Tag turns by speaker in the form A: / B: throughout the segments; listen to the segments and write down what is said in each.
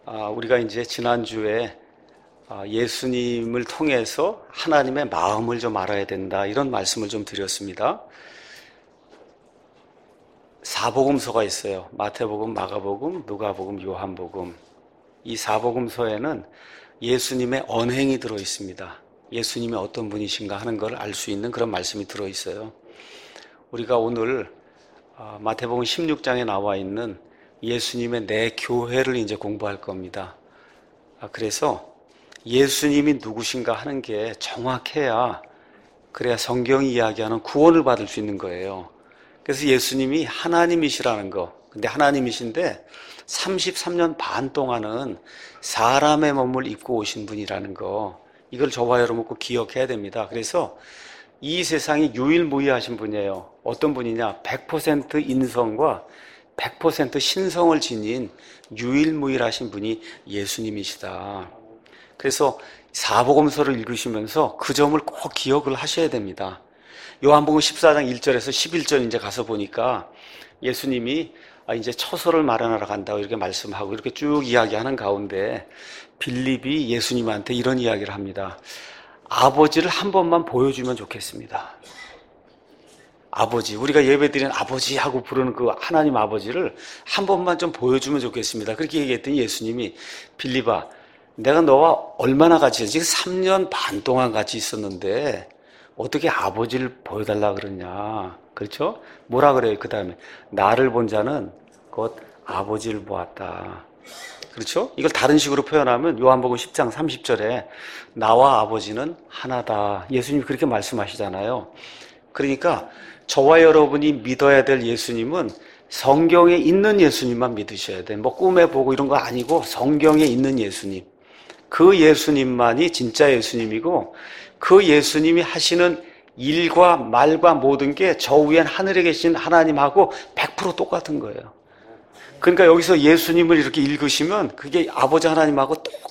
A: 우리가 이제 지난주에 예수님을 통해서 하나님의 마음을 좀 알아야 된다, 이런 말씀을 좀 드렸습니다. 사복음서가 있어요. 마태복음, 마가복음, 누가복음, 요한복음. 이 사복음서에는 예수님의 언행이 들어 있습니다. 예수님이 어떤 분이신가 하는 걸 알 수 있는 그런 말씀이 들어 있어요. 우리가 오늘 마태복음 16장에 나와 있는 예수님의 내 교회를 이제 공부할 겁니다. 그래서 예수님이 누구신가 하는 게 정확해야, 그래야 성경이 이야기하는 구원을 받을 수 있는 거예요. 그래서 예수님이 하나님이시라는 거, 근데 하나님이신데 33년 반 동안은 사람의 몸을 입고 오신 분이라는 거, 이걸 저와 여러분 꼭 기억해야 됩니다. 그래서 이 세상에 유일무이하신 분이에요. 어떤 분이냐? 100% 인성과 100% 신성을 지닌 유일무이하신 분이 예수님이시다. 그래서 사복음서를 읽으시면서 그 점을 꼭 기억을 하셔야 됩니다. 요한복음 14장 1절에서 11절 이제 가서 보니까 예수님이 이제 처소를 마련하러 간다고 이렇게 말씀하고 이렇게 쭉 이야기하는 가운데 빌립이 예수님한테 이런 이야기를 합니다. 아버지를 한 번만 보여주면 좋겠습니다. 아버지, 우리가 예배드리는 아버지 하고 부르는 그 하나님 아버지를 한 번만 좀 보여주면 좋겠습니다. 그렇게 얘기했더니 예수님이, 빌립아, 내가 너와 얼마나 같이 있었지? 지금 3년 반 동안 같이 있었는데 어떻게 아버지를 보여달라 그러냐. 그렇죠? 뭐라 그래요? 그 다음에 나를 본 자는 곧 아버지를 보았다. 그렇죠? 이걸 다른 식으로 표현하면 요한복음 10장 30절에 나와 아버지는 하나다. 예수님이 그렇게 말씀하시잖아요. 그러니까 저와 여러분이 믿어야 될 예수님은 성경에 있는 예수님만 믿으셔야 돼. 뭐 꿈에 보고 이런 거 아니고 성경에 있는 예수님. 그 예수님만이 진짜 예수님이고, 그 예수님이 하시는 일과 말과 모든 게 저 위엔 하늘에 계신 하나님하고 100% 똑같은 거예요. 그러니까 여기서 예수님을 이렇게 읽으시면 그게 아버지 하나님하고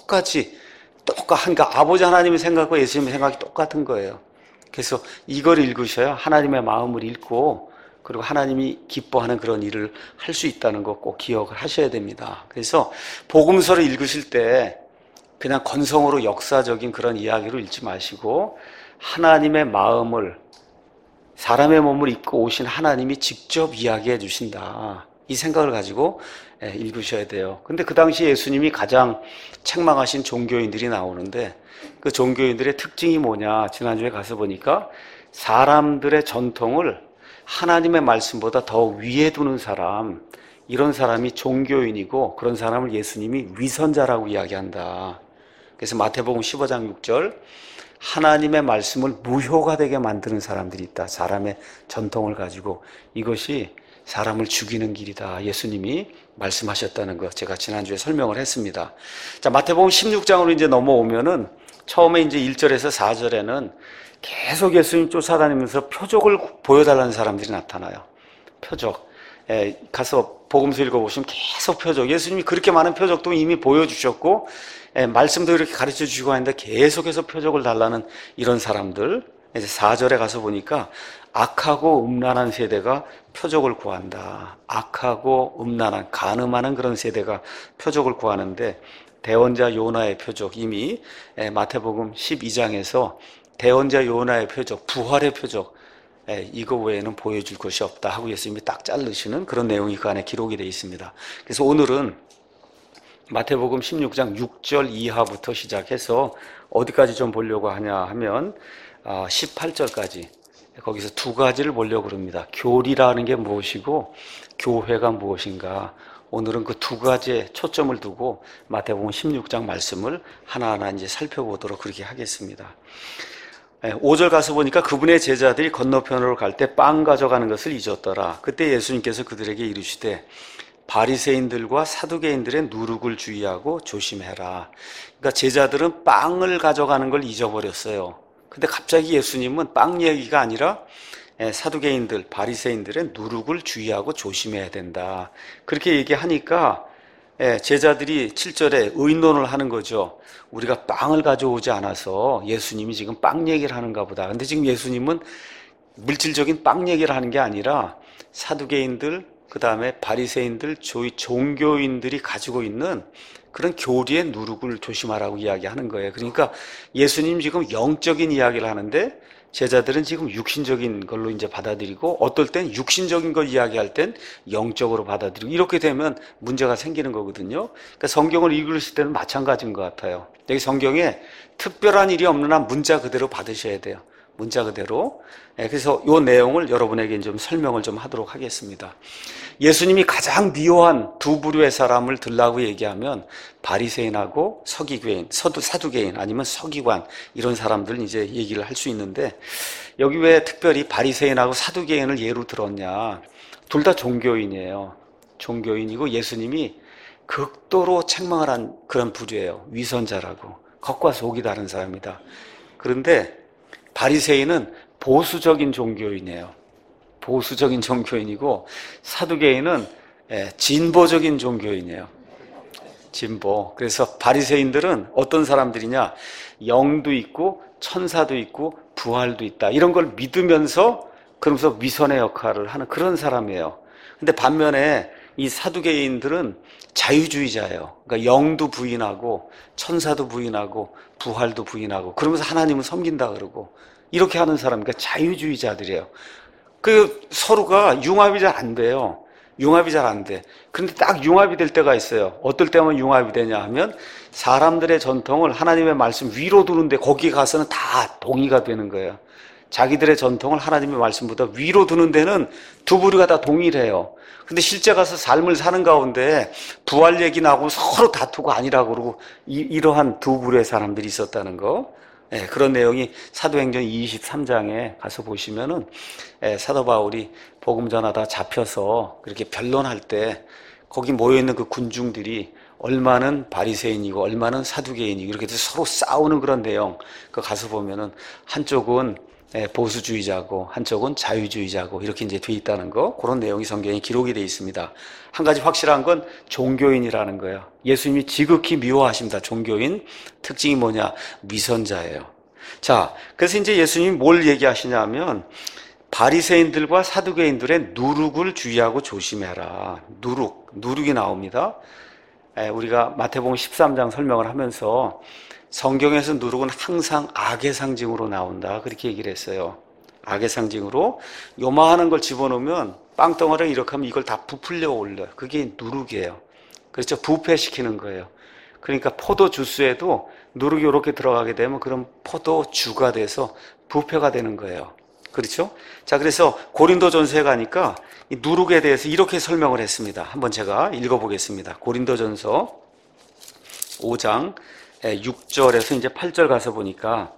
A: 그러니까 아버지 하나님의 생각과 예수님의 생각이 똑같은 거예요. 그래서 이걸 읽으셔야 하나님의 마음을 읽고, 그리고 하나님이 기뻐하는 그런 일을 할 수 있다는 거 꼭 기억을 하셔야 됩니다. 그래서 복음서를 읽으실 때 그냥 건성으로 역사적인 그런 이야기로 읽지 마시고, 하나님의 마음을, 사람의 몸을 입고 오신 하나님이 직접 이야기해 주신다, 이 생각을 가지고 읽으셔야 돼요. 근데 그 당시 예수님이 가장 책망하신 종교인들이 나오는데, 그 종교인들의 특징이 뭐냐, 지난주에 가서 보니까 사람들의 전통을 하나님의 말씀보다 더 위에 두는 사람, 이런 사람이 종교인이고, 그런 사람을 예수님이 위선자라고 이야기한다. 그래서 마태복음 15장 6절, 하나님의 말씀을 무효가 되게 만드는 사람들이 있다. 사람의 전통을 가지고. 이것이 사람을 죽이는 길이다. 예수님이 말씀하셨다는 것, 제가 지난주에 설명을 했습니다. 자, 마태복음 16장으로 이제 넘어오면은 처음에 이제 1절에서 4절에는 계속 예수님 쫓아다니면서 표적을 보여달라는 사람들이 나타나요. 표적. 가서 복음서 읽어보시면 계속 표적. 예수님이 그렇게 많은 표적도 이미 보여주셨고, 말씀도 이렇게 가르쳐 주시고 하는데 계속해서 표적을 달라는 이런 사람들. 이제 4절에 가서 보니까 악하고 음란한 세대가 표적을 구한다. 악하고 음란한, 간음하는 그런 세대가 표적을 구하는데, 대언자 요나의 표적, 이미 마태복음 12장에서 대언자 요나의 표적, 부활의 표적, 이거 외에는 보여줄 것이 없다 하고 예수님이 딱 자르시는 그런 내용이 그 안에 기록이 되어 있습니다. 그래서 오늘은 마태복음 16장 6절 이하부터 시작해서 어디까지 좀 보려고 하냐 하면 18절까지, 거기서 두 가지를 보려고 합니다. 교리라는 게 무엇이고 교회가 무엇인가. 오늘은 그 두 가지에 초점을 두고 마태복음 16장 말씀을 하나하나 이제 살펴보도록 그렇게 하겠습니다. 5절 가서 보니까 그분의 제자들이 건너편으로 갈 때 빵 가져가는 것을 잊었더라. 그때 예수님께서 그들에게 이르시되 바리새인들과 사두개인들의 누룩을 주의하고 조심해라. 그러니까 제자들은 빵을 가져가는 걸 잊어버렸어요. 근데 갑자기 예수님은 빵 얘기가 아니라 사두개인들, 바리새인들의 누룩을 주의하고 조심해야 된다, 그렇게 얘기하니까 제자들이 7절에 의논을 하는 거죠. 우리가 빵을 가져오지 않아서 예수님이 지금 빵 얘기를 하는가 보다. 근데 지금 예수님은 물질적인 빵 얘기를 하는 게 아니라 사두개인들, 그 다음에 바리새인들, 종교인들이 가지고 있는 그런 교리의 누룩을 조심하라고 이야기하는 거예요. 그러니까 예수님 지금 영적인 이야기를 하는데 제자들은 지금 육신적인 걸로 이제 받아들이고 어떨 땐 육신적인 걸 이야기할 땐 영적으로 받아들이고 이렇게 되면 문제가 생기는 거거든요. 그러니까 성경을 읽으실 때는 마찬가지인 것 같아요. 여기 성경에 특별한 일이 없는 한 문자 그대로 받으셔야 돼요. 문자 그대로. 그래서 이 내용을 여러분에게 좀 설명을 좀 하도록 하겠습니다. 예수님이 가장 미워한 두 부류의 사람을 들라고 얘기하면 바리새인하고 서기괴인, 사두개인 아니면 서기관 이런 사람들 이제 얘기를 할 수 있는데 여기 왜 특별히 바리새인하고 사두개인을 예로 들었냐? 둘 다 종교인이에요. 종교인이고 예수님이 극도로 책망을 한 그런 부류예요. 위선자라고. 겉과 속이 다른 사람이다. 그런데 바리새인은 보수적인 종교인이에요. 보수적인 종교인이고 사두개인은 진보적인 종교인이에요. 진보. 그래서 바리새인들은 어떤 사람들이냐? 영도 있고 천사도 있고 부활도 있다. 이런 걸 믿으면서 그러면서 위선의 역할을 하는 그런 사람이에요. 근데 반면에 이 사두개인들은 자유주의자예요. 그러니까 영도 부인하고 천사도 부인하고 부활도 부인하고 그러면서 하나님을 섬긴다 그러고 이렇게 하는 사람, 그러니까 자유주의자들이에요. 그 서로가 융합이 잘 안 돼요. 융합이 잘 안 돼. 그런데 딱 융합이 될 때가 있어요. 어떨 때만 융합이 되냐 하면 사람들의 전통을 하나님의 말씀 위로 두는데 거기 가서는 다 동의가 되는 거예요. 자기들의 전통을 하나님의 말씀보다 위로 두는 데는 두 부류가 다 동일해요. 근데 실제 가서 삶을 사는 가운데 부활 얘기 나고 서로 다투고 아니라고 그러고 이러한 두 부류의 사람들이 있었다는 거. 그런 내용이 사도행전 23장에 가서 보시면은 사도 바울이 복음 전하다 잡혀서 그렇게 변론할 때 거기 모여있는 그 군중들이 얼마는 바리새인이고 얼마는 사두개인이고 이렇게 해서 서로 싸우는 그런 내용 그 가서 보면은 한쪽은 보수주의자고 한쪽은 자유주의자고 이렇게 이제 돼 있다는 거 그런 내용이 성경에 기록이 돼 있습니다. 한 가지 확실한 건 종교인이라는 거예요. 예수님이 지극히 미워하십니다. 종교인 특징이 뭐냐? 위선자예요. 자, 그래서 이제 예수님이 뭘 얘기하시냐면 바리새인들과 사두개인들의 누룩을 주의하고 조심해라. 누룩이 나옵니다. 우리가 마태복음 13장 설명을 하면서 성경에서 누룩은 항상 악의 상징으로 나온다. 그렇게 얘기를 했어요. 악의 상징으로 요만한 걸 집어넣으면 빵덩어리를 이렇게 하면 이걸 다 부풀려 올려요. 그게 누룩이에요. 그렇죠? 부패시키는 거예요. 그러니까 포도 주스에도 누룩이 이렇게 들어가게 되면 그럼 포도주가 돼서 부패가 되는 거예요. 그렇죠? 자, 그래서 고린도전서에 가니까 이 누룩에 대해서 이렇게 설명을 했습니다. 한번 제가 읽어보겠습니다. 고린도전서 5장 6절에서 이제 8절 가서 보니까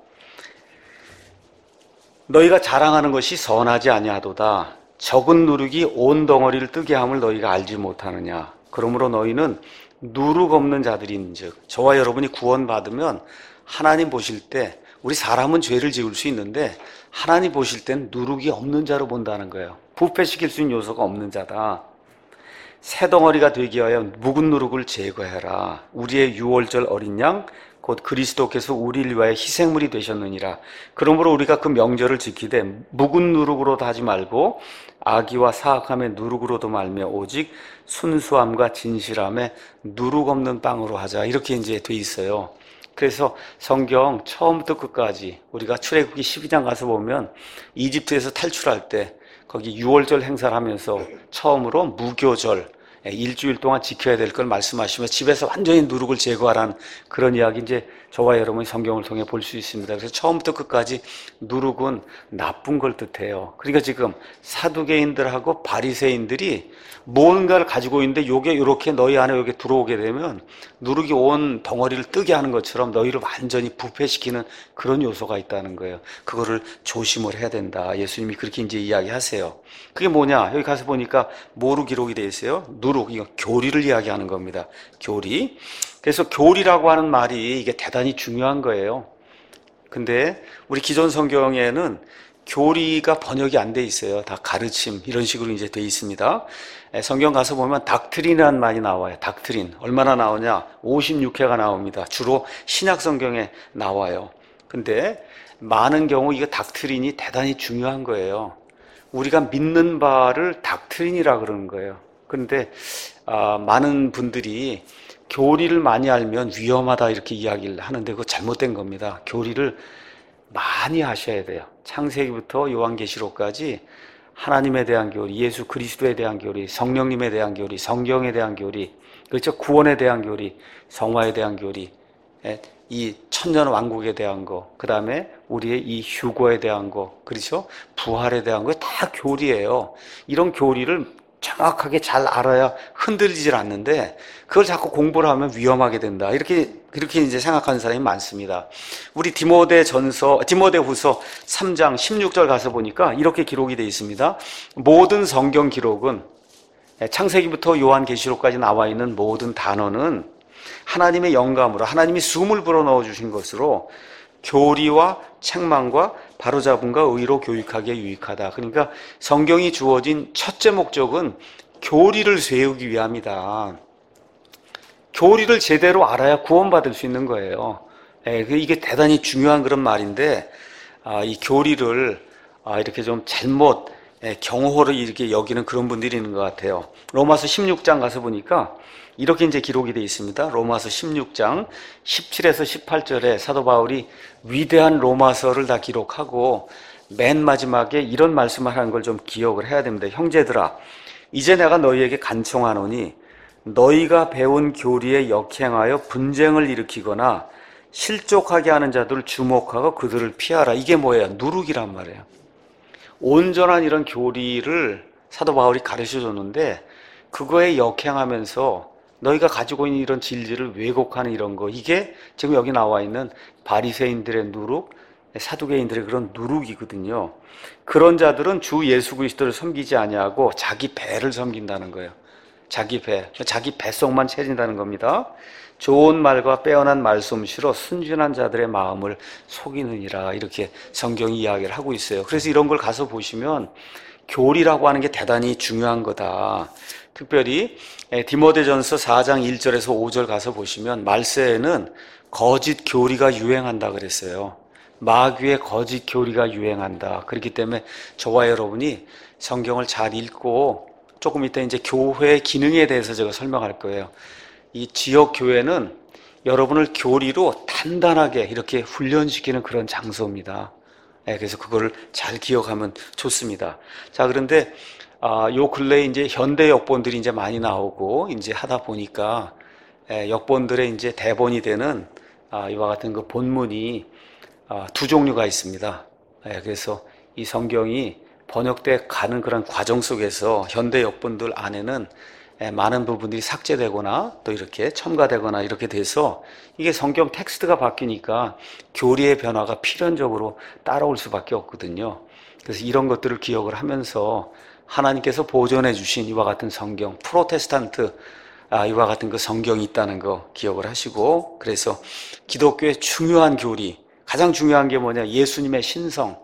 A: 너희가 자랑하는 것이 선하지 아니하도다. 적은 누룩이 온 덩어리를 뜨게 함을 너희가 알지 못하느냐. 그러므로 너희는 누룩 없는 자들인즉 저와 여러분이 구원받으면 하나님 보실 때 우리 사람은 죄를 지을 수 있는데 하나님 보실 땐 누룩이 없는 자로 본다는 거예요. 부패시킬 수 있는 요소가 없는 자다. 새 덩어리가 되기 위하여 묵은 누룩을 제거해라. 우리의 유월절 어린 양 곧 그리스도께서 우리를 위하여 희생물이 되셨느니라. 그러므로 우리가 그 명절을 지키되 묵은 누룩으로도 하지 말고 악의와 사악함의 누룩으로도 말며 오직 순수함과 진실함에 누룩 없는 빵으로 하자. 이렇게 이제 돼 있어요. 그래서 성경 처음부터 끝까지 우리가 출애굽기 12장 가서 보면 이집트에서 탈출할 때 거기 유월절 행사를 하면서 처음으로 무교절 일주일 동안 지켜야 될 걸 말씀하시며 집에서 완전히 누룩을 제거하라는 그런 이야기 이제 저와 여러분이 성경을 통해 볼 수 있습니다. 그래서 처음부터 끝까지 누룩은 나쁜 걸 뜻해요. 그러니까 지금 사두개인들하고 바리새인들이 뭔가를 가지고 있는데 요게 이렇게 너희 안에 여기 들어오게 되면 누룩이 온 덩어리를 뜨게 하는 것처럼 너희를 완전히 부패시키는 그런 요소가 있다는 거예요. 그거를 조심을 해야 된다. 예수님이 그렇게 이제 이야기하세요. 그게 뭐냐? 여기 가서 보니까 뭐로 기록이 되어 있어요? 누룩, 이거 교리를 이야기하는 겁니다. 교리. 그래서 교리라고 하는 말이 이게 대단히 중요한 거예요. 근데 우리 기존 성경에는 교리가 번역이 안 돼 있어요. 다 가르침 이런 식으로 이제 돼 있습니다. 성경 가서 보면 닥트린이라는 말이 나와요. 닥트린 얼마나 나오냐? 56회가 나옵니다. 주로 신약 성경에 나와요. 근데 많은 경우 이거 닥트린이 대단히 중요한 거예요. 우리가 믿는 바를 닥트린이라 그러는 거예요. 그런데 많은 분들이 교리를 많이 알면 위험하다 이렇게 이야기를 하는데 그거 잘못된 겁니다. 교리를 많이 하셔야 돼요. 창세기부터 요한계시록까지 하나님에 대한 교리, 예수 그리스도에 대한 교리, 성령님에 대한 교리, 성경에 대한 교리, 그렇죠? 구원에 대한 교리, 성화에 대한 교리, 이 천년 왕국에 대한 거, 그 다음에 우리의 이 휴거에 대한 거, 그렇죠? 부활에 대한 거 다 교리예요. 이런 교리를 정확하게 잘 알아야 흔들리질 않는데 그걸 자꾸 공부를 하면 위험하게 된다. 그렇게 이제 생각하는 사람이 많습니다. 우리 디모데후서 3장 16절 가서 보니까 이렇게 기록이 되어 있습니다. 모든 성경 기록은 창세기부터 요한계시록까지 나와 있는 모든 단어는 하나님의 영감으로 하나님이 숨을 불어넣어 주신 것으로 교리와 책망과 바로잡음과 의로 교육하기에 유익하다. 그러니까 성경이 주어진 첫째 목적은 교리를 세우기 위함이다. 교리를 제대로 알아야 구원받을 수 있는 거예요. 이게 대단히 중요한 그런 말인데 이 교리를 이렇게 좀 잘못 경호를 이렇게 여기는 그런 분들이 있는 것 같아요. 로마서 16장 가서 보니까 이렇게 이제 기록이 되어 있습니다. 로마서 16장 17에서 18절에 사도 바울이 위대한 로마서를 다 기록하고 맨 마지막에 이런 말씀을 하는 걸 좀 기억을 해야 됩니다. 형제들아, 이제 내가 너희에게 간청하노니 너희가 배운 교리에 역행하여 분쟁을 일으키거나 실족하게 하는 자들을 주목하고 그들을 피하라. 이게 뭐예요? 누룩이란 말이에요. 온전한 이런 교리를 사도 바울이 가르쳐 줬는데 그거에 역행하면서 너희가 가지고 있는 이런 진리를 왜곡하는 이런 거, 이게 지금 여기 나와 있는 바리새인들의 누룩, 사두개인들의 그런 누룩이거든요. 그런 자들은 주 예수 그리스도를 섬기지 아니하고 자기 배를 섬긴다는 거예요. 자기 뱃속만 채진다는 겁니다. 좋은 말과 빼어난 말솜씨로 순진한 자들의 마음을 속이느니라, 이렇게 성경이 이야기를 하고 있어요. 그래서 이런 걸 가서 보시면 교리라고 하는 게 대단히 중요한 거다. 특별히 디모데전서 4장 1절에서 5절 가서 보시면 말세에는 거짓 교리가 유행한다 그랬어요. 마귀의 거짓 교리가 유행한다. 그렇기 때문에 저와 여러분이 성경을 잘 읽고 조금 이따 이제 교회의 기능에 대해서 제가 설명할 거예요. 이 지역 교회는 여러분을 교리로 단단하게 이렇게 훈련시키는 그런 장소입니다. 그래서 그거를 잘 기억하면 좋습니다. 자, 그런데 요 근래에 이제 현대 역본들이 이제 많이 나오고 이제 하다 보니까 역본들의 이제 대본이 되는 이와 같은 그 본문이 두 종류가 있습니다. 그래서 이 성경이 번역돼 가는 그런 과정 속에서 현대 역본들 안에는 많은 부분들이 삭제되거나 또 이렇게 첨가되거나 이렇게 돼서 이게 성경 텍스트가 바뀌니까 교리의 변화가 필연적으로 따라올 수밖에 없거든요. 그래서 이런 것들을 기억을 하면서 하나님께서 보존해 주신 이와 같은 성경, 프로테스탄트 이와 같은 그 성경이 있다는 거 기억을 하시고, 그래서 기독교의 중요한 교리, 가장 중요한 게 뭐냐? 예수님의 신성,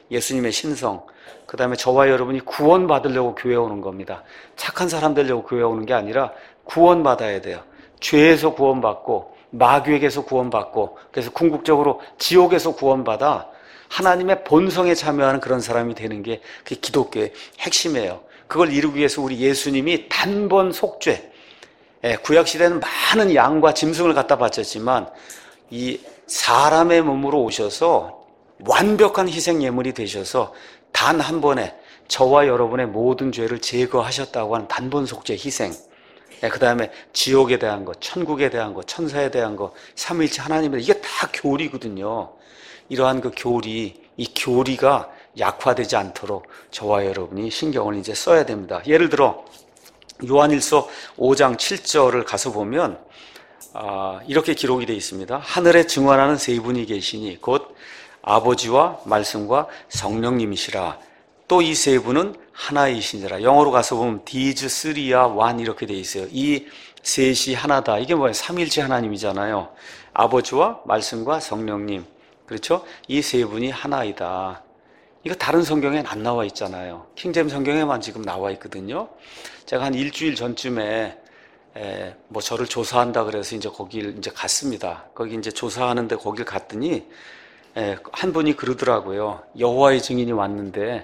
A: 그 다음에 저와 여러분이 구원받으려고 교회 오는 겁니다. 착한 사람 되려고 교회 오는 게 아니라 구원받아야 돼요. 죄에서 구원받고 마귀에게서 구원받고, 그래서 궁극적으로 지옥에서 구원받아 하나님의 본성에 참여하는 그런 사람이 되는 게 그게 기독교의 핵심이에요. 그걸 이루기 위해서 우리 예수님이 단번 속죄, 구약시대는 많은 양과 짐승을 갖다 바쳤지만 이 사람의 몸으로 오셔서 완벽한 희생 예물이 되셔서 단 한 번에 저와 여러분의 모든 죄를 제거하셨다고 하는 단번 속죄 희생, 그 다음에 지옥에 대한 것, 천국에 대한 것, 천사에 대한 것, 삼위일체 하나님에 대한, 이게 다 교리거든요. 이러한 그 교리, 이 교리가 약화되지 않도록 저와 여러분이 신경을 이제 써야 됩니다. 예를 들어 요한일서 5장 7절을 가서 보면 이렇게 기록이 되어 있습니다. 하늘에 증언하는 세 분이 계시니 곧 아버지와 말씀과 성령님이시라. 또 이 세 분은 하나이시니라. 영어로 가서 보면 These three are one 이렇게 되어 있어요. 이 셋이 하나다. 이게 뭐예요? 삼위일체 하나님이잖아요. 아버지와 말씀과 성령님, 그렇죠? 이 세 분이 하나이다. 이거 다른 성경에는 안 나와 있잖아요. 킹제임 성경에만 지금 나와 있거든요. 제가 한 일주일 전쯤에 뭐 저를 조사한다 그래서 이제 거길 이제 갔습니다. 거기 이제 조사하는데 거길 갔더니 한 분이 그러더라고요. 여호와의 증인이 왔는데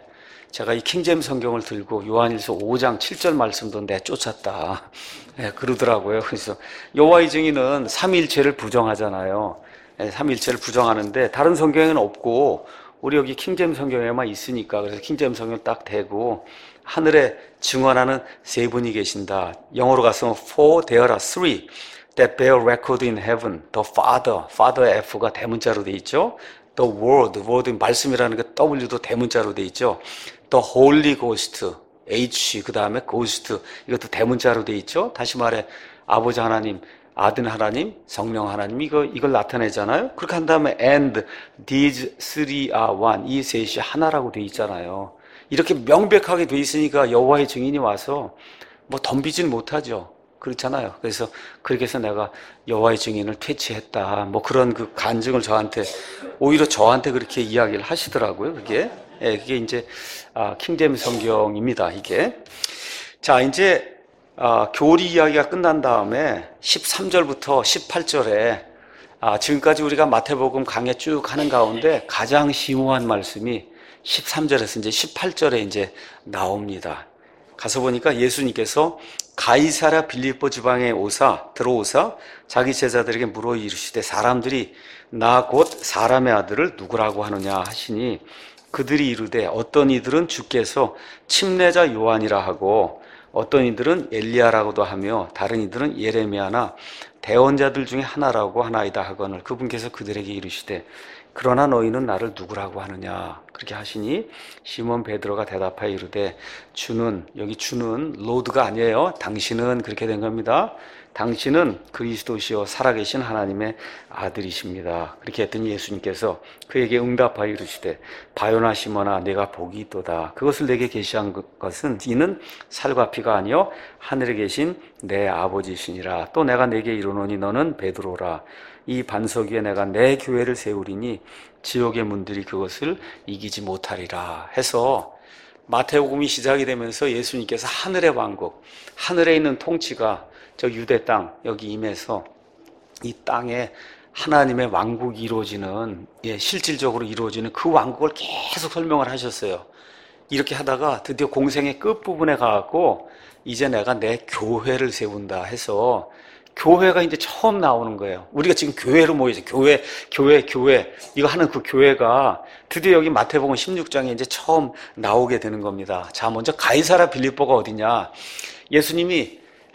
A: 제가 이 킹제임스 성경을 들고 요한일서 5장 7절 말씀도 내쫓았다. 예, 그러더라고요. 그래서 여호와의 증인은 삼위일체를 부정하잖아요. 예, 삼위일체를 부정하는데 다른 성경에는 없고 우리 여기 킹제임스 성경에만 있으니까 그래서 킹제임스 성경을 딱 대고 하늘에 증언하는 세 분이 계신다. 영어로 가서 For there are three that bear record in heaven. The Father, Father F가 대문자로 돼 있죠. The Word, Word 말씀이라는 게 W도 대문자로 돼 있죠. The Holy Ghost, H 그 다음에 Ghost 이것도 대문자로 돼 있죠. 다시 말해 아버지 하나님, 아들 하나님, 성령 하나님 이걸 나타내잖아요. 그렇게 한 다음에 and these three are one 이 셋이 하나라고 돼 있잖아요. 이렇게 명백하게 돼 있으니까 여호와의 증인이 와서 뭐 덤비진 못하죠. 그렇잖아요. 그래서 그렇게 해서 내가 여호와의 증인을 퇴치했다. 뭐 그런 그 간증을 오히려 저한테 그렇게 이야기를 하시더라고요. 그게 이제 킹제임스 성경입니다. 이게 자 이제 교리 이야기가 끝난 다음에 13절부터 18절에 지금까지 우리가 마태복음 강해 쭉 하는 가운데 가장 심오한 말씀이 13절에서 이제 18절에 이제 나옵니다. 가서 보니까 예수님께서 가이사랴 빌립보 지방에 들어오사 자기 제자들에게 물어 이르시되 사람들이 나 곧 사람의 아들을 누구라고 하느냐 하시니 그들이 이르되 어떤 이들은 주께서 침례자 요한이라 하고 어떤 이들은 엘리야라고도 하며 다른 이들은 예레미야나 대언자들 중에 하나라고 하나이다 하거늘 그분께서 그들에게 이르시되 그러나 너희는 나를 누구라고 하느냐 그렇게 하시니 시몬 베드로가 대답하여 이르되 여기 주는 로드가 아니에요. 당신은 그렇게 된 겁니다. 당신은 그리스도시요 살아계신 하나님의 아들이십니다. 그렇게 했더니 예수님께서 그에게 응답하여 이르시되 바요나 시몬아 내가 복이 있도다. 그것을 내게 계시한 것은 이는 살과 피가 아니요 하늘에 계신 내 아버지시니라. 또 내가 내게 이르노니 너는 베드로라. 이 반석 위에 내가 내 교회를 세우리니 지옥의 문들이 그것을 이기지 못하리라 해서 마태복음이 시작이 되면서 예수님께서 하늘의 왕국, 하늘에 있는 통치가 저 유대 땅 여기 임해서 이 땅에 하나님의 왕국이 이루어지는 실질적으로 이루어지는 그 왕국을 계속 설명을 하셨어요. 이렇게 하다가 드디어 공생의 끝부분에 가갖고 이제 내가 내 교회를 세운다 해서 교회가 이제 처음 나오는 거예요. 우리가 지금 교회로 모이죠. 교회. 이거 하는 그 교회가 드디어 여기 마태복음 16장에 이제 처음 나오게 되는 겁니다. 자, 먼저 가이사랴 빌립보가 어디냐? 예수님이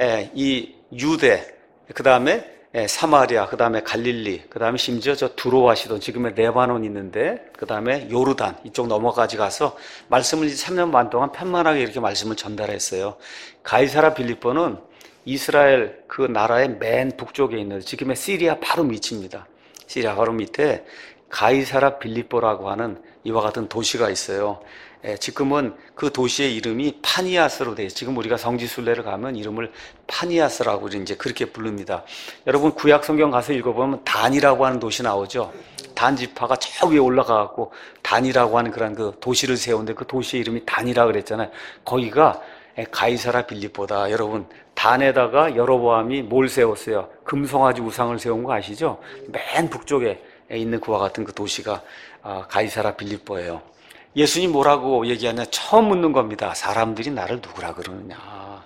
A: 이 유대, 그 다음에 사마리아, 그 다음에 갈릴리, 그 다음에 심지어 저 두로와시돈, 지금의 레바논 있는데, 그 다음에 요르단, 이쪽 넘어까지 가서 말씀을 3년 반 동안 편만하게 이렇게 말씀을 전달했어요. 가이사랴 빌립보는 이스라엘 그 나라의 맨 북쪽에 있는 지금의 시리아 바로 밑입니다. 시리아 바로 밑에 가이사랴 빌립보라고 하는 이와 같은 도시가 있어요. 지금은 그 도시의 이름이 파니아스로 돼 있어요. 지금 우리가 성지순례를 가면 이름을 파니아스라고 이제 그렇게 부릅니다. 여러분 구약 성경 가서 읽어보면 단이라고 하는 도시 나오죠. 단 지파가 저 위에 올라가갖고 단이라고 하는 그런 그 도시를 세우는데 그 도시의 이름이 단이라 그랬잖아요. 거기가 가이사랴 빌립보다. 여러분 단에다가 여로보암이 뭘 세웠어요? 금송아지 우상을 세운 거 아시죠? 맨 북쪽에 있는 그와 같은 그 도시가 가이사랴 빌립보예요. 예수님 뭐라고 얘기하냐? 처음 묻는 겁니다. 사람들이 나를 누구라 그러느냐?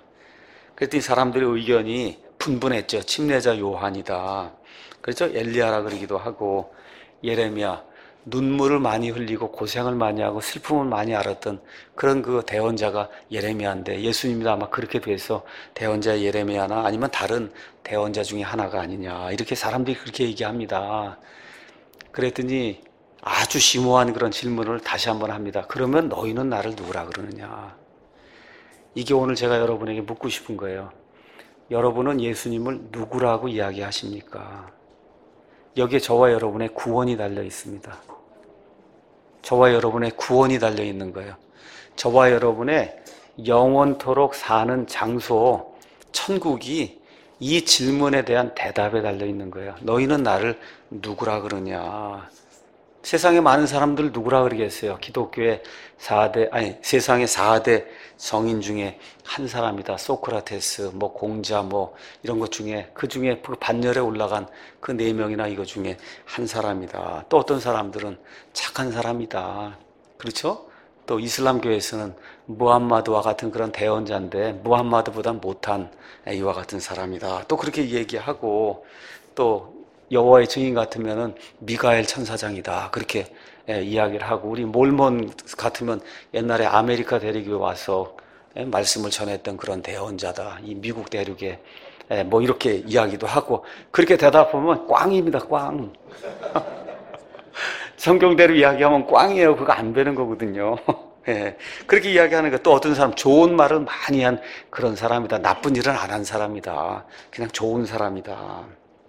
A: 그랬더니 사람들의 의견이 분분했죠. 침례자 요한이다. 그렇죠? 엘리야라 그러기도 하고 예레미야, 눈물을 많이 흘리고 고생을 많이 하고 슬픔을 많이 알았던 그런 그 대언자가 예레미야인데 예수님도 아마 그렇게 돼서 대언자 예레미야나 아니면 다른 대언자 중에 하나가 아니냐 이렇게 사람들이 그렇게 얘기합니다. 그랬더니 아주 심오한 그런 질문을 다시 한번 합니다. 그러면 너희는 나를 누구라 그러느냐? 이게 오늘 제가 여러분에게 묻고 싶은 거예요. 여러분은 예수님을 누구라고 이야기하십니까? 여기에 저와 여러분의 구원이 달려 있습니다. 저와 여러분의 구원이 달려 있는 거예요. 저와 여러분의 영원토록 사는 장소, 천국이 이 질문에 대한 대답에 달려 있는 거예요. 너희는 나를 누구라 그러냐? 세상에 많은 사람들 누구라 그러겠어요? 기독교의 세상의 4대 성인 중에 한 사람이다. 소크라테스, 공자, 이런 것 중에, 그 중에 그 반열에 올라간 그 4명이나 이거 중에 한 사람이다. 또 어떤 사람들은 착한 사람이다. 그렇죠? 또 이슬람교에서는 무함마드와 같은 그런 대언자인데 무함마드보다 못한 이와 같은 사람이다. 또 그렇게 얘기하고 또 여호와의 증인 같으면은 미가엘 천사장이다. 그렇게 이야기를 하고 우리 몰몬 같으면 옛날에 아메리카 대륙에 와서 말씀을 전했던 그런 대언자다. 이 미국 대륙에 뭐 이렇게 이야기도 하고 그렇게 대답하면 꽝입니다. 꽝. 성경대로 이야기하면 꽝이에요. 그거 안 되는 거거든요. 예, 그렇게 이야기하는 거. 또 어떤 사람 좋은 말을 많이 한 그런 사람이다. 나쁜 일은 안 한 사람이다. 그냥 좋은 사람이다.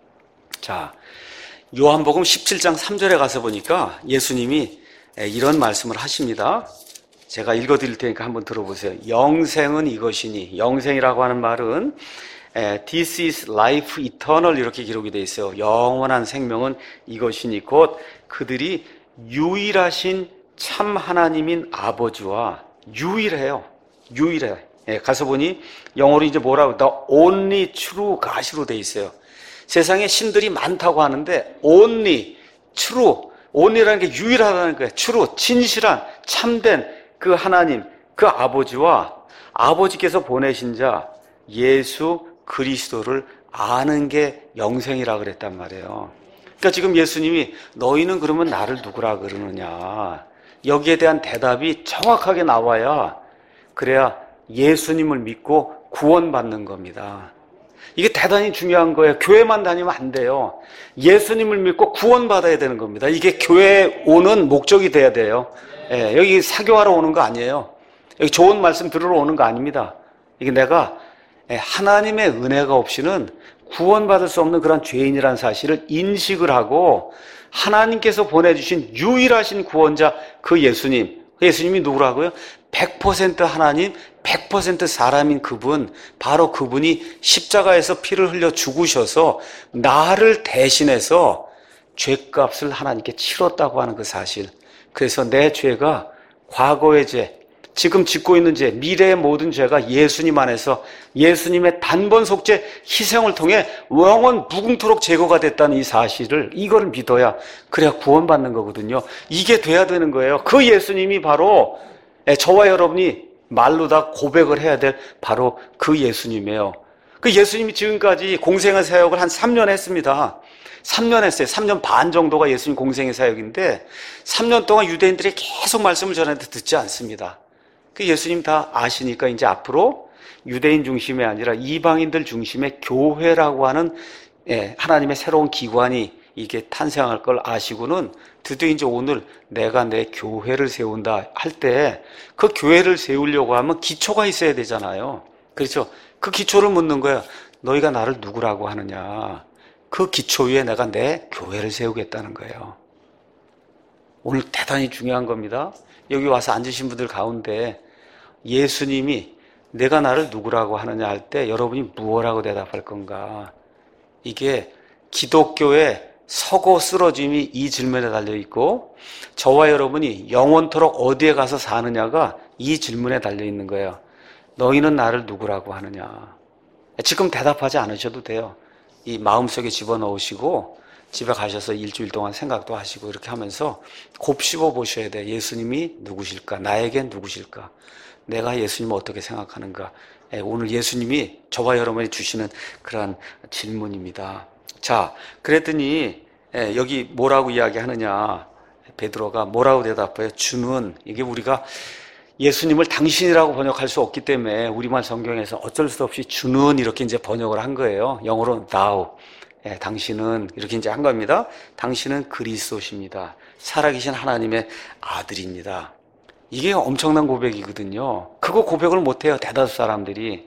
A: 자, 요한복음 17장 3절에 가서 보니까 예수님이 이런 말씀을 하십니다. 제가 읽어드릴 테니까 한번 들어보세요. 영생은 이것이니, 영생이라고 하는 말은 This is life eternal 이렇게 기록이 되어 있어요. 영원한 생명은 이것이니 곧 그들이 유일하신 참 하나님인 아버지와 유일해요. 유일해. 가서 보니 영어로 이제 뭐라고 The only true God으로 되어 있어요. 세상에 신들이 많다고 하는데 only true, only라는 게 유일하다는 거예요. true, 진실한 참된 그 하나님, 그 아버지와 아버지께서 보내신 자 예수 그리스도를 아는 게 영생이라 그랬단 말이에요. 그러니까 지금 예수님이 너희는 그러면 나를 누구라 그러느냐, 여기에 대한 대답이 정확하게 나와야 그래야 예수님을 믿고 구원받는 겁니다. 이게 대단히 중요한 거예요. 교회만 다니면 안 돼요. 예수님을 믿고 구원받아야 되는 겁니다. 이게 교회에 오는 목적이 돼야 돼요. 여기 사교하러 오는 거 아니에요. 여기 좋은 말씀 들으러 오는 거 아닙니다. 이게 내가 하나님의 은혜가 없이는 구원받을 수 없는 그런 죄인이라는 사실을 인식을 하고 하나님께서 보내주신 유일하신 구원자 그 예수님이 누구라고요? 100% 하나님, 100% 사람인 그분, 바로 그분이 십자가에서 피를 흘려 죽으셔서 나를 대신해서 죄값을 하나님께 치렀다고 하는 그 사실. 그래서 내 죄가 과거의 죄, 지금 짓고 있는 죄, 미래의 모든 죄가 예수님 안에서 예수님의 단번 속죄 희생을 통해 영원 무궁토록 제거가 됐다는 이 사실을, 이거를 믿어야 그래야 구원받는 거거든요. 이게 돼야 되는 거예요. 그 예수님이 바로 저와 여러분이 말로 다 고백을 해야 될 바로 그 예수님이에요. 그 예수님이 지금까지 공생의 사역을 한 3년 했습니다. 3년 했어요. 3년 반 정도가 예수님 공생의 사역인데 3년 동안 유대인들이 계속 말씀을 전했는데 듣지 않습니다. 그 예수님 다 아시니까 이제 앞으로 유대인 중심이 아니라 이방인들 중심의 교회라고 하는 하나님의 새로운 기관이 이게 탄생할 걸 아시고는 드디어 이제 오늘 내가 내 교회를 세운다 할 때 그 교회를 세우려고 하면 기초가 있어야 되잖아요. 그렇죠? 그 기초를 묻는 거예요. 너희가 나를 누구라고 하느냐. 그 기초 위에 내가 내 교회를 세우겠다는 거예요. 오늘 대단히 중요한 겁니다. 여기 와서 앉으신 분들 가운데 예수님이 내가 나를 누구라고 하느냐 할 때 여러분이 무엇라고 대답할 건가? 이게 기독교의 서고 쓰러짐이 이 질문에 달려있고 저와 여러분이 영원토록 어디에 가서 사느냐가 이 질문에 달려있는 거예요. 너희는 나를 누구라고 하느냐? 지금 대답하지 않으셔도 돼요. 이 마음속에 집어넣으시고 집에 가셔서 일주일 동안 생각도 하시고 이렇게 하면서 곱씹어 보셔야 돼요. 예수님이 누구실까? 나에겐 누구실까? 내가 예수님을 어떻게 생각하는가? 오늘 예수님이 저와 여러분이 주시는 그런 질문입니다. 자, 그랬더니 여기 뭐라고 이야기하느냐? 베드로가 뭐라고 대답해요? 주는, 이게 우리가 예수님을 당신이라고 번역할 수 없기 때문에 우리말 성경에서 어쩔 수 없이 주는 이렇게 이제 번역을 한 거예요. 영어로 thou. 당신은 이렇게 이제 한 겁니다. 당신은 그리스도십니다. 살아계신 하나님의 아들입니다. 이게 엄청난 고백이거든요. 그거 고백을 못해요, 대다수 사람들이.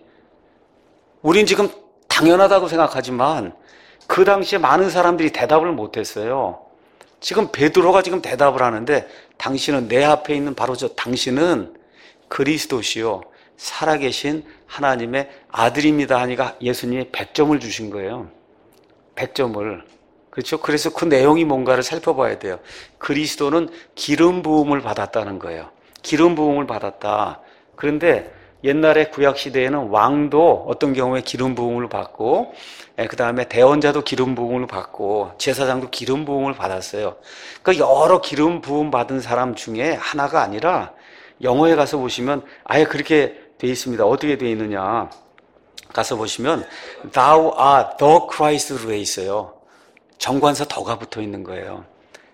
A: 우린 지금 당연하다고 생각하지만 그 당시에 많은 사람들이 대답을 못했어요. 지금 베드로가 지금 대답을 하는데 당신은, 내 앞에 있는 바로 저 당신은 그리스도시요 살아계신 하나님의 아들입니다 하니까 예수님이 100점을 주신 거예요. 100점을. 그렇죠? 그래서 그 내용이 뭔가를 살펴봐야 돼요. 그리스도는 기름 부음을 받았다는 거예요. 기름 부음을 받았다. 그런데 옛날에 구약 시대에는 왕도 어떤 경우에 기름 부음을 받고, 그 다음에 대언자도 기름 부음을 받고, 제사장도 기름 부음을 받았어요. 그러니까 여러 기름 부음 받은 사람 중에 하나가 아니라 영어에 가서 보시면 아예 그렇게 돼 있습니다. 어떻게 돼 있느냐. 가서 보시면 Thou art the Christ로 돼 있어요. 정관사 더가 붙어 있는 거예요.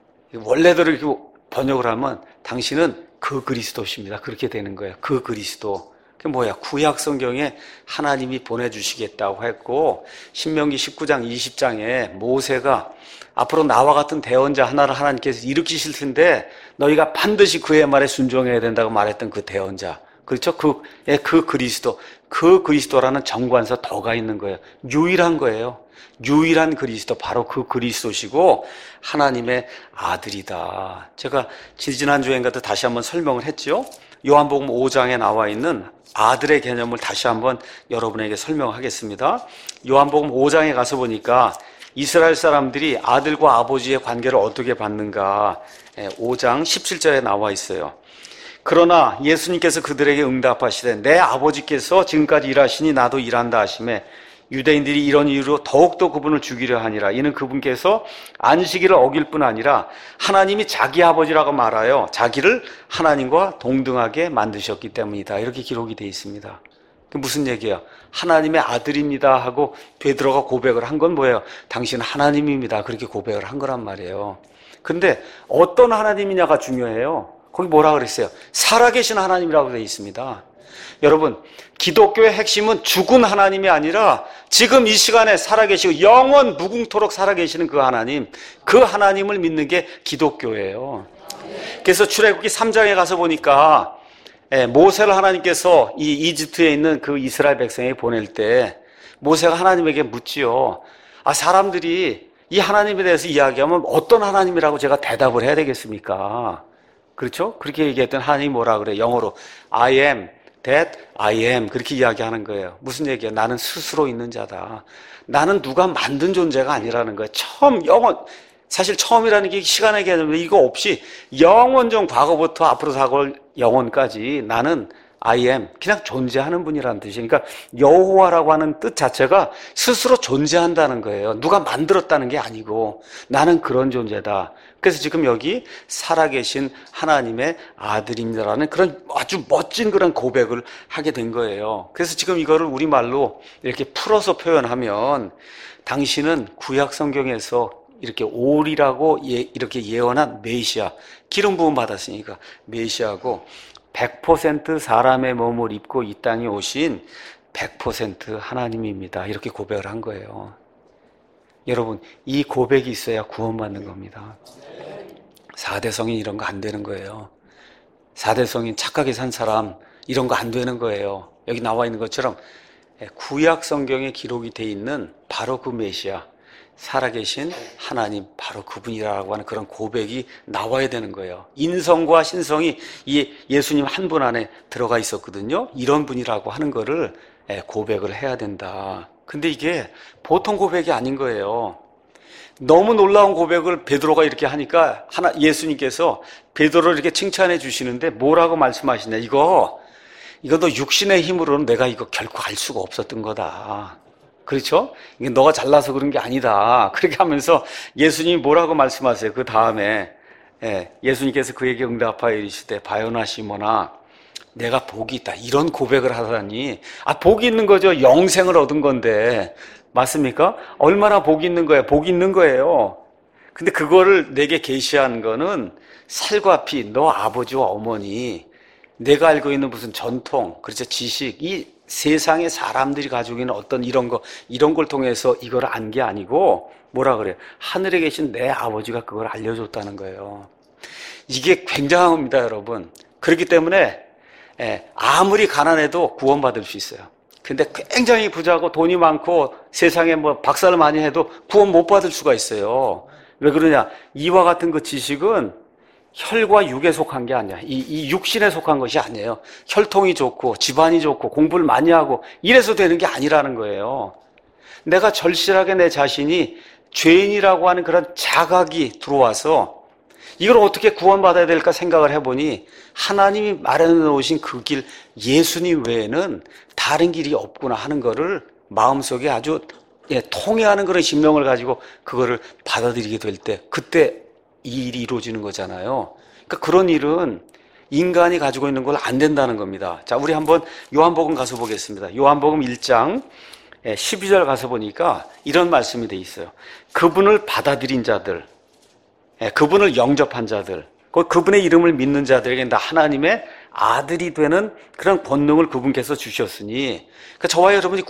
A: 원래대로 이렇게 번역을 하면 당신은 그 그리스도십니다. 그렇게 되는 거예요. 그 그리스도. 그게 뭐야? 구약 성경에 하나님이 보내주시겠다고 했고, 신명기 19장 20장에 모세가 앞으로 나와 같은 대언자 하나를 하나님께서 일으키실 텐데 너희가 반드시 그의 말에 순종해야 된다고 말했던 그 대언자. 그렇죠? 그 그리스도. 그 그리스도라는 정관사 더가 있는 거예요. 유일한 거예요. 유일한 그리스도, 바로 그 그리스도시고 하나님의 아들이다. 제가 지난주엔가도 다시 한번 설명을 했죠. 요한복음 5장에 나와 있는 아들의 개념을 다시 한번 여러분에게 설명하겠습니다. 요한복음 5장에 가서 보니까 이스라엘 사람들이 아들과 아버지의 관계를 어떻게 받는가 5장 17절에 나와 있어요. 그러나 예수님께서 그들에게 응답하시되 내 아버지께서 지금까지 일하시니 나도 일한다 하시매 유대인들이 이런 이유로 더욱더 그분을 죽이려 하니라. 이는 그분께서 안식일을 어길 뿐 아니라 하나님이 자기 아버지라고 말하여 자기를 하나님과 동등하게 만드셨기 때문이다. 이렇게 기록이 되어 있습니다. 무슨 얘기야? 하나님의 아들입니다 하고 베드로가 고백을 한 건 뭐예요? 당신은 하나님입니다. 그렇게 고백을 한 거란 말이에요. 근데 어떤 하나님이냐가 중요해요. 거기 뭐라 그랬어요? 살아계신 하나님이라고 되어 있습니다. 여러분, 기독교의 핵심은 죽은 하나님이 아니라 지금 이 시간에 살아계시고 영원 무궁토록 살아계시는 그 하나님, 그 하나님을 믿는 게 기독교예요. 그래서 출애굽기 3장에 가서 보니까 모세를 하나님께서 이 이집트에 있는 그 이스라엘 백성에게 보낼 때 모세가 하나님에게 묻지요. 사람들이 이 하나님에 대해서 이야기하면 어떤 하나님이라고 제가 대답을 해야 되겠습니까? 그렇죠? 그렇게 얘기했던 하나님이 뭐라 그래? 영어로 I am that I am 그렇게 이야기하는 거예요. 무슨 얘기야? 나는 스스로 있는 자다. 나는 누가 만든 존재가 아니라는 거예요. 사실 처음이라는 게 시간의 개념인데 이거 없이 영원전 과거부터 앞으로 다가올 영원까지 나는 I am 그냥 존재하는 분이라는 뜻이에요. 그러니까 여호와라고 하는 뜻 자체가 스스로 존재한다는 거예요. 누가 만들었다는 게 아니고 나는 그런 존재다. 그래서 지금 여기 살아계신 하나님의 아들입니다라는 그런 아주 멋진 그런 고백을 하게 된 거예요. 그래서 지금 이거를 우리말로 이렇게 풀어서 표현하면 당신은 구약 성경에서 이렇게 올이라고 이렇게 예언한 메시아, 기름 부음 받았으니까 메시아고 100% 사람의 몸을 입고 이 땅에 오신 100% 하나님입니다. 이렇게 고백을 한 거예요. 여러분, 이 고백이 있어야 구원받는 겁니다. 4대 성인 이런 거 안 되는 거예요. 4대 성인 착하게 산 사람 이런 거 안 되는 거예요. 여기 나와 있는 것처럼 구약 성경에 기록이 돼 있는 바로 그 메시아, 살아계신 하나님, 바로 그분이라고 하는 그런 고백이 나와야 되는 거예요. 인성과 신성이 이 예수님 한 분 안에 들어가 있었거든요. 이런 분이라고 하는 거를 고백을 해야 된다. 근데 이게 보통 고백이 아닌 거예요. 너무 놀라운 고백을 베드로가 이렇게 하니까 예수님께서 베드로를 이렇게 칭찬해 주시는데 뭐라고 말씀하시냐? 이거 너 육신의 힘으로는 내가 이거 결코 알 수가 없었던 거다. 그렇죠? 이게 너가 잘나서 그런 게 아니다. 그렇게 하면서 예수님이 뭐라고 말씀하세요? 그 다음에 예수님께서 그에게 응답하여 이르시되 바요나 시몬아 내가 복이 있다. 이런 고백을 하다니 복이 있는 거죠. 영생을 얻은 건데 맞습니까? 얼마나 복이 있는 거예요? 복이 있는 거예요. 근데 그거를 내게 계시한 거는 살과 피, 너 아버지와 어머니 내가 알고 있는 무슨 전통, 그렇죠? 지식, 이 세상의 사람들이 가지고 있는 어떤 이런 걸 통해서 이걸 안 게 아니고 뭐라 그래요? 하늘에 계신 내 아버지가 그걸 알려줬다는 거예요. 이게 굉장한 겁니다, 여러분. 그렇기 때문에 아무리 가난해도 구원받을 수 있어요. 근데 굉장히 부자고 돈이 많고 세상에 박사를 많이 해도 구원 못 받을 수가 있어요. 왜 그러냐? 이와 같은 그 지식은 혈과 육에 속한 게 아니야. 이 육신에 속한 것이 아니에요. 혈통이 좋고 집안이 좋고 공부를 많이 하고 이래서 되는 게 아니라는 거예요. 내가 절실하게 내 자신이 죄인이라고 하는 그런 자각이 들어와서 이걸 어떻게 구원받아야 될까 생각을 해보니 하나님이 마련해 놓으신 그 길, 예수님 외에는 다른 길이 없구나 하는 거를 마음속에 아주 통해하는 그런 심령을 가지고 그거를 받아들이게 될 때 그때 이 일이 이루어지는 거잖아요. 그러니까 그런 일은 인간이 가지고 있는 걸 안 된다는 겁니다. 자, 우리 한번 요한복음 가서 보겠습니다. 요한복음 1장 12절 가서 보니까 이런 말씀이 돼 있어요. 그분을 받아들인 자들, 그분을 영접한 자들, 그분의 이름을 믿는 자들에게 하나님의 아들이 되는 그런 권능을 그분께서 주셨으니, 그러니까 저와 여러분이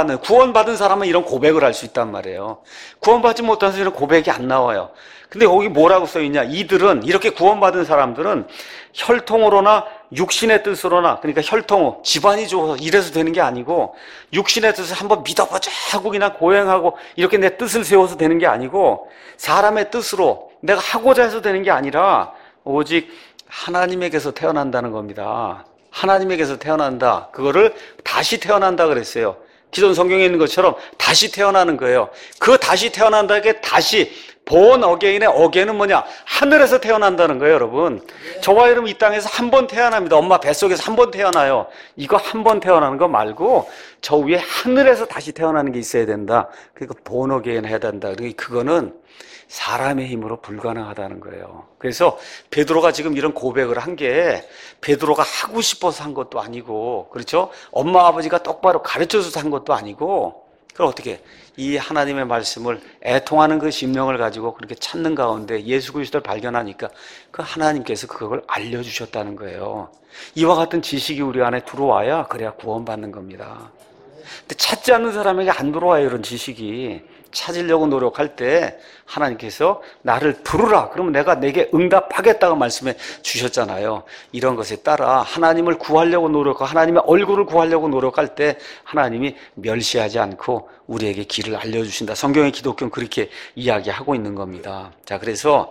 A: 구원받은 사람은 이런 고백을 할 수 있단 말이에요. 구원받지 못한 사람은 고백이 안 나와요. 근데 여기 뭐라고 써있냐? 이들은, 이렇게 구원받은 사람들은 혈통으로나 육신의 뜻으로나, 그러니까 혈통, 집안이 좋아서 이래서 되는 게 아니고, 육신의 뜻을 한번 믿어보자 하고 그냥 고행하고 이렇게 내 뜻을 세워서 되는 게 아니고, 사람의 뜻으로 내가 하고자 해서 되는 게 아니라 오직 하나님에게서 태어난다는 겁니다. 하나님에게서 태어난다. 그거를 다시 태어난다 그랬어요. 기존 성경에 있는 것처럼 다시 태어나는 거예요. 그 다시 태어난다는 다시 born again의 again은 뭐냐? 하늘에서 태어난다는 거예요, 여러분. 저와 여러분 이 땅에서 한 번 태어납니다. 엄마 뱃속에서 한 번 태어나요. 이거 한 번 태어나는 거 말고 저 위에 하늘에서 다시 태어나는 게 있어야 된다. 그러니까 born again 해야 된다. 그러니까 그거는 사람의 힘으로 불가능하다는 거예요. 그래서 베드로가 지금 이런 고백을 한 게 베드로가 하고 싶어서 한 것도 아니고, 그렇죠? 엄마 아버지가 똑바로 가르쳐줘서 한 것도 아니고, 그럼 어떻게 이 하나님의 말씀을 애통하는 그 심령을 가지고 그렇게 찾는 가운데 예수 그리스도를 발견하니까 그 하나님께서 그걸 알려주셨다는 거예요. 이와 같은 지식이 우리 안에 들어와야 그래야 구원받는 겁니다. 근데 찾지 않는 사람에게 안 들어와요, 이런 지식이. 찾으려고 노력할 때 하나님께서 나를 부르라. 그러면 내가 내게 응답하겠다고 말씀해 주셨잖아요. 이런 것에 따라 하나님을 구하려고 노력하고 하나님의 얼굴을 구하려고 노력할 때 하나님이 멸시하지 않고 우리에게 길을 알려주신다. 성경의 기독교는 그렇게 이야기하고 있는 겁니다. 자, 그래서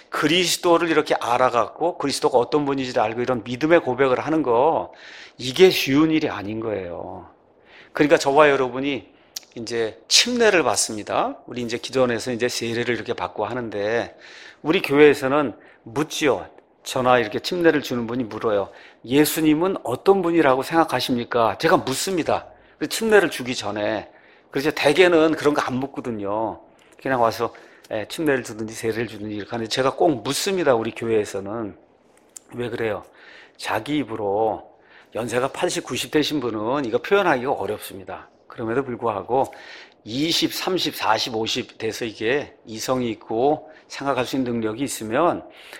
A: 그리스도를 이렇게 알아갖고 그리스도가 어떤 분인지를 알고 이런 믿음의 고백을 하는 거, 이게 쉬운 일이 아닌 거예요. 그러니까 저와 여러분이 이제 침례를 받습니다. 우리 이제 기도원에서 이제 세례를 이렇게 받고 하는데, 우리 교회에서는 묻지요. 저나 이렇게 침례를 주는 분이 물어요. 예수님은 어떤 분이라고 생각하십니까? 제가 묻습니다. 침례를 주기 전에. 그래서 대개는 그런 거 안 묻거든요. 그냥 와서 침례를 주든지 세례를 주든지 이렇게 하는데, 제가 꼭 묻습니다. 우리 교회에서는. 왜 그래요? 자기 입으로 연세가 80, 90 되신 분은 이거 표현하기가 어렵습니다. 그럼에도 불구하고 20, 30, 40, 50 돼서 이게 이성이 있고 생각할 수 있는 능력이 있으면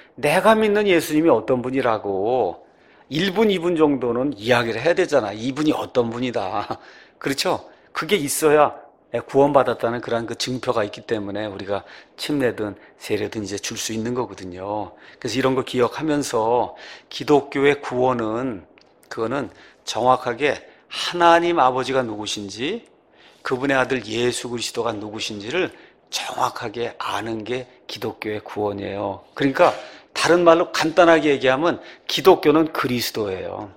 A: 내가 믿는 예수님이 어떤 분이라고 1분, 2분 정도는 이야기를 해야 되잖아. 이분이 어떤 분이다. 그렇죠? 그게 있어야 구원받았다는 그런 그 증표가 있기 때문에 우리가 침례든 세례든 이제 줄 수 있는 거거든요. 그래서 이런 거 기억하면서 기독교의 구원은, 그거는 정확하게 하나님 아버지가 누구신지, 그분의 아들 예수 그리스도가 누구신지를 정확하게 아는 게 기독교의 구원이에요. 그러니까 다른 말로 간단하게 얘기하면 기독교는 그리스도예요.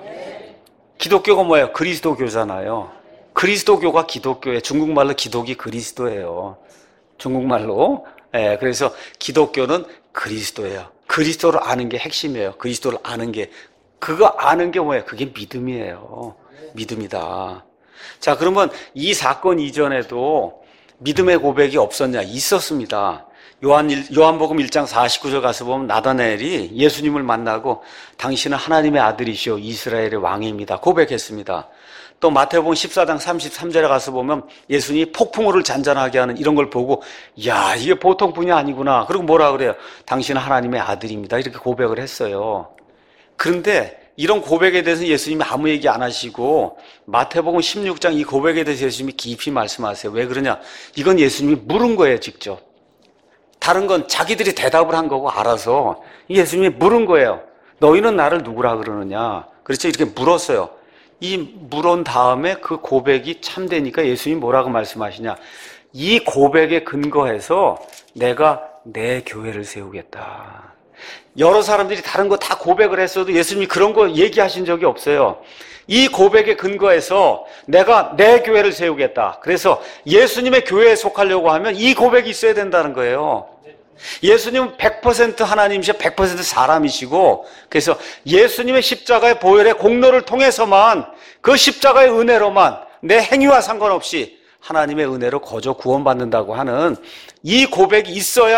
A: 기독교가 뭐예요? 그리스도교잖아요. 그리스도교가 기독교예요. 중국말로 기독이 그리스도예요. 중국말로. 그래서 기독교는 그리스도예요. 그리스도를 아는 게 핵심이에요. 그리스도를 아는 게, 그거 아는 게 뭐예요? 그게 믿음이에요. 믿음이다. 자, 그러면 이 사건 이전에도 믿음의 고백이 없었냐? 있었습니다. 요한복음 1장 49절 가서 보면 나다나엘이 예수님을 만나고 당신은 하나님의 아들이시오 이스라엘의 왕입니다 고백했습니다. 또 마태복음 14장 33절에 가서 보면 예수님이 폭풍우를 잔잔하게 하는 이런 걸 보고, 야, 이게 보통 분이 아니구나. 그리고 뭐라 그래요? 당신은 하나님의 아들입니다. 이렇게 고백을 했어요. 그런데 이런 고백에 대해서 예수님이 아무 얘기 안 하시고 마태복음 16장 이 고백에 대해서 예수님이 깊이 말씀하세요. 왜 그러냐? 이건 예수님이 물은 거예요, 직접. 다른 건 자기들이 대답을 한 거고 알아서 예수님이 물은 거예요. 너희는 나를 누구라 그러느냐? 그렇죠? 이렇게 물었어요. 이 물은 다음에 그 고백이 참되니까 예수님이 뭐라고 말씀하시냐? 이 고백에 근거해서 내가 내 교회를 세우겠다. 여러 사람들이 다른 거 다 고백을 했어도 예수님이 그런 거 얘기하신 적이 없어요. 이 고백에 근거해서 내가 내 교회를 세우겠다. 그래서 예수님의 교회에 속하려고 하면 이 고백이 있어야 된다는 거예요. 예수님은 100% 하나님이시고 100% 사람이시고, 그래서 예수님의 십자가의 보혈의 공로를 통해서만, 그 십자가의 은혜로만, 내 행위와 상관없이 하나님의 은혜로 거저 구원받는다고 하는 이 고백이 있어야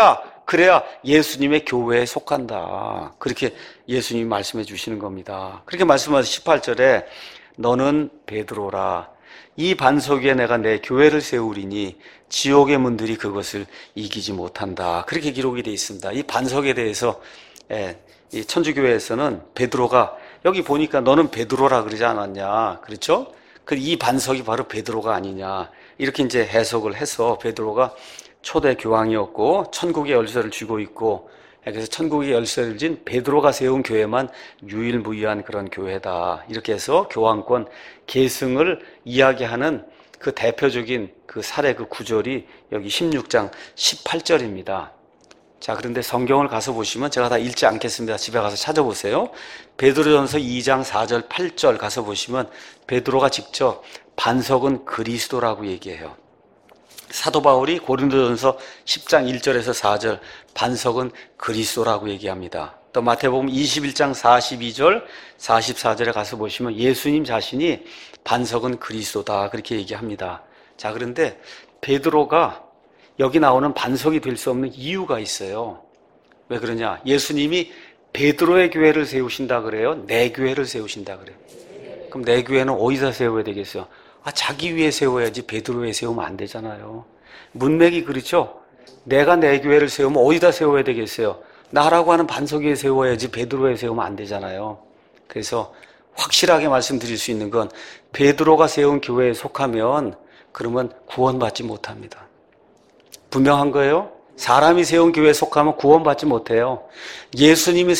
A: 그래야 예수님의 교회에 속한다. 그렇게 예수님이 말씀해 주시는 겁니다. 그렇게 말씀하셔서 18절에 너는 베드로라. 이 반석 위에 내가 내 교회를 세우리니 지옥의 문들이 그것을 이기지 못한다. 그렇게 기록이 되어 있습니다. 이 반석에 대해서 이 천주교회에서는 베드로가 여기 보니까 너는 베드로라 그러지 않았냐. 그렇죠? 이 반석이 바로 베드로가 아니냐. 이렇게 이제 해석을 해서 베드로가 초대 교황이었고 천국의 열쇠를 쥐고 있고 그래서 천국의 열쇠를 진 베드로가 세운 교회만 유일무이한 그런 교회다. 이렇게 해서 교황권 계승을 이야기하는 그 대표적인 그 사례 그 구절이 여기 16장 18절입니다. 자, 그런데 성경을 가서 보시면 제가 다 읽지 않겠습니다. 집에 가서 찾아보세요. 베드로전서 2장 4절 8절 가서 보시면 베드로가 직접 반석은 그리스도라고 얘기해요. 사도 바울이 고린도전서 10장 1절에서 4절 반석은 그리스도라고 얘기합니다. 또 마태복음 21장 42절 44절에 가서 보시면 예수님 자신이 반석은 그리스도다 그렇게 얘기합니다. 자, 그런데 베드로가 여기 나오는 반석이 될 수 없는 이유가 있어요. 왜 그러냐? 예수님이 베드로의 교회를 세우신다 그래요? 내 교회를 세우신다 그래요? 그럼 내 교회는 어디다 세워야 되겠어요? 자기 위에 세워야지 베드로 위에 세우면 안 되잖아요. 문맥이 그렇죠? 내가 내 교회를 세우면 어디다 세워야 되겠어요? 나라고 하는 반석 위에 세워야지 베드로 위에 세우면 안 되잖아요. 그래서 확실하게 말씀드릴 수 있는 건 베드로가 세운 교회에 속하면 그러면 구원받지 못합니다. 분명한 거예요. 사람이 세운 교회에 속하면 구원받지 못해요. 예수님이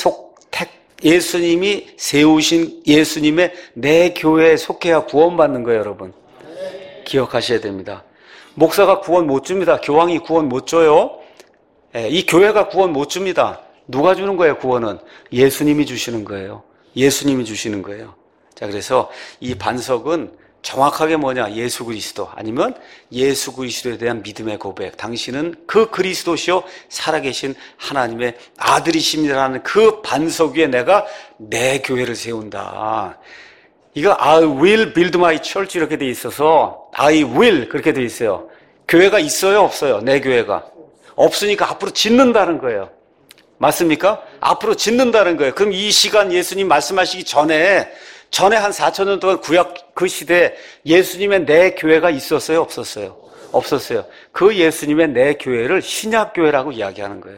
A: 세우신 예수님의 내 교회에 속해야 구원받는 거예요, 여러분. 기억하셔야 됩니다. 목사가 구원 못 줍니다. 교황이 구원 못 줘요. 이 교회가 구원 못 줍니다. 누가 주는 거예요, 구원은? 예수님이 주시는 거예요. 예수님이 주시는 거예요. 자, 그래서 이 반석은 정확하게 뭐냐? 예수 그리스도 아니면 예수 그리스도에 대한 믿음의 고백. 당신은 그 그리스도시요 살아계신 하나님의 아들이십니다라는 그 반석 위에 내가 내 교회를 세운다. 이거 I will build my church 이렇게 돼 있어서 I will 그렇게 돼 있어요. 교회가 있어요, 없어요? 내 교회가 없으니까 앞으로 짓는다는 거예요. 맞습니까? 앞으로 짓는다는 거예요. 그럼 이 시간 예수님 말씀하시기 전에 한 4,000년 동안 구약 그 시대에 예수님의 내 교회가 있었어요? 없었어요? 없었어요. 그 예수님의 내 교회를 신약교회라고 이야기하는 거예요.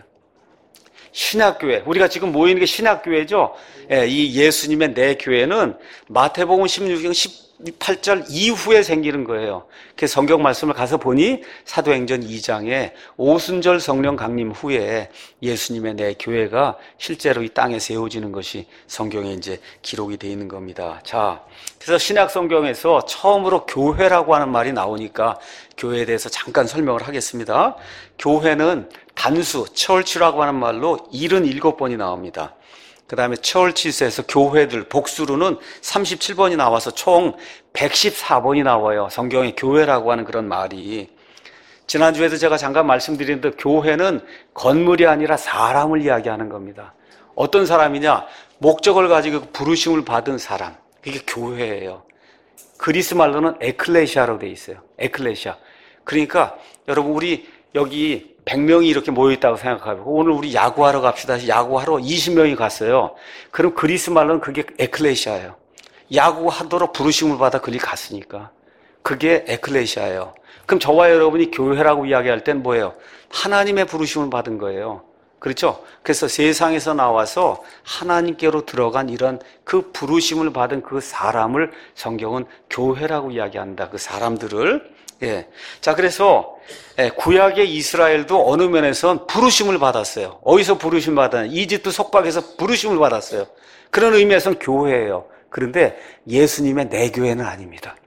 A: 신약교회. 우리가 지금 모이는 게 신약교회죠? 이 예수님의 내 교회는 마태복음 16장 18절 이후에 생기는 거예요. 그 성경 말씀을 가서 보니 사도행전 2장에 오순절 성령 강림 후에 예수님의 내 교회가 실제로 이 땅에 세워지는 것이 성경에 이제 기록이 되어 있는 겁니다. 자, 그래서 신약 성경에서 처음으로 교회라고 하는 말이 나오니까 교회에 대해서 잠깐 설명을 하겠습니다. 교회는 단수, church라고 하는 말로 77번이 나옵니다. 그 다음에 churches에서 교회들 복수로는 37번이 나와서 총 114번이 나와요. 성경에 교회라고 하는 그런 말이. 지난주에도 제가 잠깐 말씀드렸는데 교회는 건물이 아니라 사람을 이야기하는 겁니다. 어떤 사람이냐? 목적을 가지고 부르심을 받은 사람. 그게 교회예요. 그리스 말로는 에클레시아로 돼 있어요. 에클레시아. 그러니까 여러분 우리 여기 100명이 이렇게 모여있다고 생각하고 오늘 우리 야구하러 갑시다. 야구하러 20명이 갔어요. 그럼 그리스 말로는 그게 에클레시아예요. 야구하도록 부르심을 받아 그리 갔으니까. 그게 에클레시아예요. 그럼 저와 여러분이 교회라고 이야기할 땐 뭐예요? 하나님의 부르심을 받은 거예요. 그렇죠? 그래서 세상에서 나와서 하나님께로 들어간 이런 그 부르심을 받은 그 사람을 성경은 교회라고 이야기한다. 그 사람들을. 예. 자, 그래서 구약의 이스라엘도 어느 면에선 부르심을 받았어요. 어디서 부르심 받았냐? 이집트 속박에서 부르심을 받았어요. 그런 의미에서는 교회예요. 그런데 예수님의 내 교회는 아닙니다.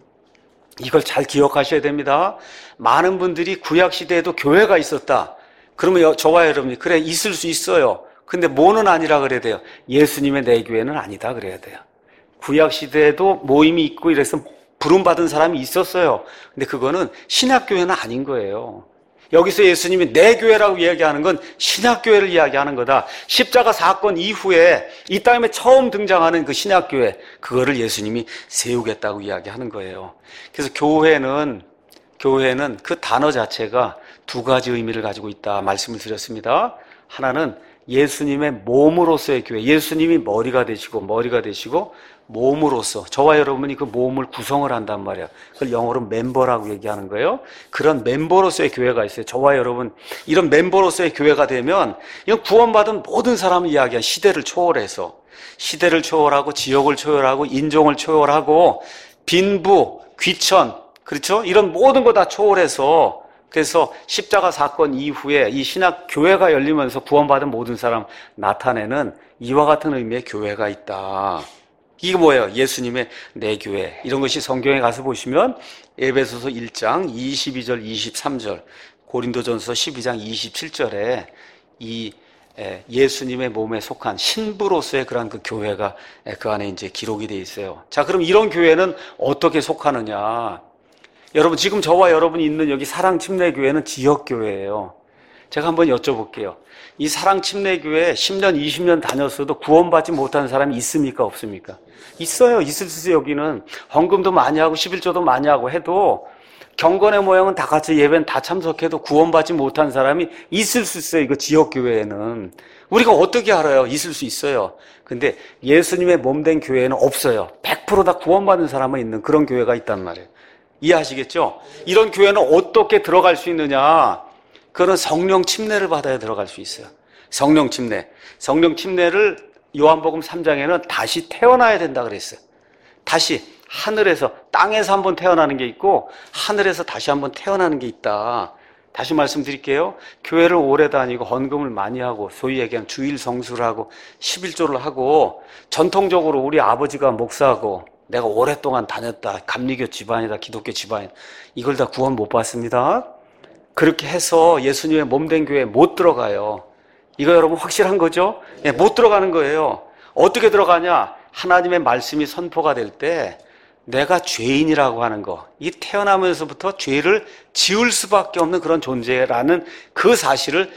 A: 이걸 잘 기억하셔야 됩니다. 많은 분들이 구약 시대에도 교회가 있었다. 그러면 저와 여러분이 그래 있을 수 있어요. 근데 뭐는 아니라 그래야 돼요. 예수님의 내 교회는 아니다 그래야 돼요. 구약 시대에도 모임이 있고 이래서 부름받은 사람이 있었어요. 근데 그거는 신약교회는 아닌 거예요. 여기서 예수님이 내 교회라고 이야기하는 건 신약교회를 이야기하는 거다. 십자가 사건 이후에 이 땅에 처음 등장하는 그 신약교회, 그거를 예수님이 세우겠다고 이야기하는 거예요. 그래서 교회는 그 단어 자체가 두 가지 의미를 가지고 있다 말씀을 드렸습니다. 하나는 예수님의 몸으로서의 교회, 예수님이 머리가 되시고 몸으로서 저와 여러분이 그 몸을 구성을 한단 말이에요. 그걸 영어로 멤버라고 얘기하는 거예요. 그런 멤버로서의 교회가 있어요. 저와 여러분 이런 멤버로서의 교회가 되면 이건 구원받은 모든 사람을 이야기한 시대를 초월해서 시대를 초월하고 지역을 초월하고 인종을 초월하고 빈부, 귀천, 그렇죠? 이런 모든 거 다 초월해서 그래서 십자가 사건 이후에 이 신약 교회가 열리면서 구원받은 모든 사람 나타내는 이와 같은 의미의 교회가 있다. 이게 뭐예요? 예수님의 내 교회. 이런 것이 성경에 가서 보시면 에베소서 1장 22절 23절, 고린도전서 12장 27절에 이 예수님의 몸에 속한 신부로서의 그러한 그 교회가 그 안에 이제 기록이 돼 있어요. 자, 그럼 이런 교회는 어떻게 속하느냐? 여러분, 지금 저와 여러분이 있는 여기 사랑침례교회는 지역교회예요. 제가 한번 여쭤볼게요. 이 사랑침례교회 10년, 20년 다녔어도 구원받지 못한 사람이 있습니까? 없습니까? 있어요. 있을 수 있어요. 여기는 헌금도 많이 하고 11조도 많이 하고 해도 경건의 모양은 다 같이 예배는 다 참석해도 구원받지 못한 사람이 있을 수 있어요. 이거 지역교회에는. 우리가 어떻게 알아요? 있을 수 있어요. 근데 예수님의 몸된 교회에는 없어요. 100% 다 구원받는 사람만 있는 그런 교회가 있단 말이에요. 이해하시겠죠? 이런 교회는 어떻게 들어갈 수 있느냐? 그거는 성령 침례를 받아야 들어갈 수 있어요. 성령 침례. 성령 침례를 요한복음 3장에는 다시 태어나야 된다 그랬어요. 다시 하늘에서, 땅에서 한번 태어나는 게 있고 하늘에서 다시 한번 태어나는 게 있다. 다시 말씀드릴게요. 교회를 오래 다니고 헌금을 많이 하고 소위 얘기하는 주일 성수를 하고 11조를 하고 전통적으로 우리 아버지가 목사하고 내가 오랫동안 다녔다. 감리교 집안이다. 기독교 집안이다. 이걸 다 구원 못 받습니다. 그렇게 해서 예수님의 몸된 교회에 못 들어가요. 이거 여러분 확실한 거죠? 예, 못 들어가는 거예요. 어떻게 들어가냐? 하나님의 말씀이 선포가 될 때 내가 죄인이라고 하는 거, 이 태어나면서부터 죄를 지을 수밖에 없는 그런 존재라는 그 사실을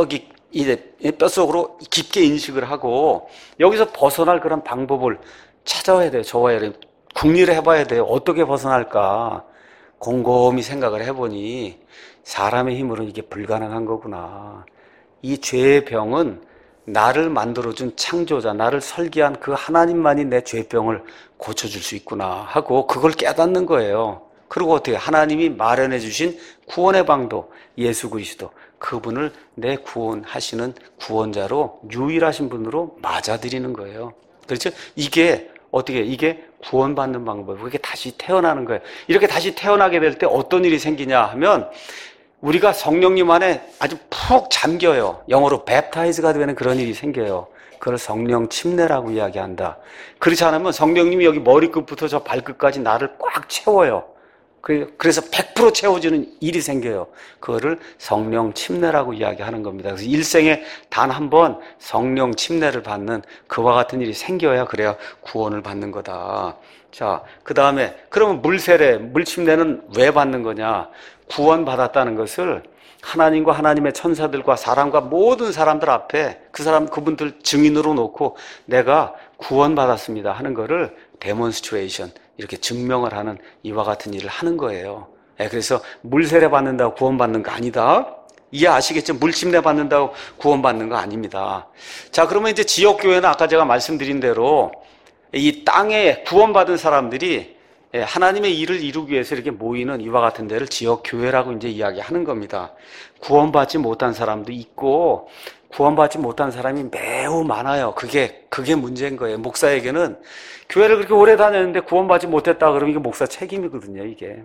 A: 뼛속으로 깊게 인식을 하고 여기서 벗어날 그런 방법을 찾아야 돼요. 저와 여러분 궁리를 해봐야 돼요. 어떻게 벗어날까? 곰곰이 생각을 해보니 사람의 힘으로는 이게 불가능한 거구나. 이 죄의 병은 나를 만들어준 창조자, 나를 설계한 그 하나님만이 내 죄병을 고쳐줄 수 있구나 하고 그걸 깨닫는 거예요. 그리고 어떻게 하나님이 마련해 주신 구원의 방도 예수 그리스도, 그분을 내 구원하시는 구원자로 유일하신 분으로 맞아들이는 거예요. 그렇죠? 이게 어떻게, 이게 구원받는 방법이고 이게 다시 태어나는 거예요. 이렇게 다시 태어나게 될 때 어떤 일이 생기냐 하면 우리가 성령님 안에 아주 푹 잠겨요. 영어로 웹타이즈가 되는 그런 일이 생겨요. 그걸 성령 침례라고 이야기한다. 그렇지 않으면 성령님이 여기 머리끝부터 저 발끝까지 나를 꽉 채워요. 그래서 100% 채워지는 일이 생겨요. 그거를 성령 침례라고 이야기하는 겁니다. 그래서 일생에 단 한 번 성령 침례를 받는 그와 같은 일이 생겨야 그래야 구원을 받는 거다. 자, 그 다음에 그러면 물세례, 물침례는 왜 받는 거냐? 구원받았다는 것을 하나님과 하나님의 천사들과 사람과 모든 사람들 앞에 그분들 증인으로 놓고 내가 구원받았습니다 하는 거를 데몬스트레이션, 이렇게 증명을 하는 이와 같은 일을 하는 거예요. 그래서 물세례 받는다고 구원받는 거 아니다. 이해하시겠죠? 물침례 받는다고 구원받는 거 아닙니다. 자, 그러면 이제 지역교회는 아까 제가 말씀드린 대로 이 땅에 구원받은 사람들이 하나님의 일을 이루기 위해서 이렇게 모이는 이와 같은 데를 지역교회라고 이제 이야기하는 겁니다. 구원받지 못한 사람도 있고 구원받지 못한 사람이 매우 많아요. 그게 문제인 거예요. 목사에게는 교회를 그렇게 오래 다녔는데 구원받지 못했다 그러면 이게 목사 책임이거든요, 이게.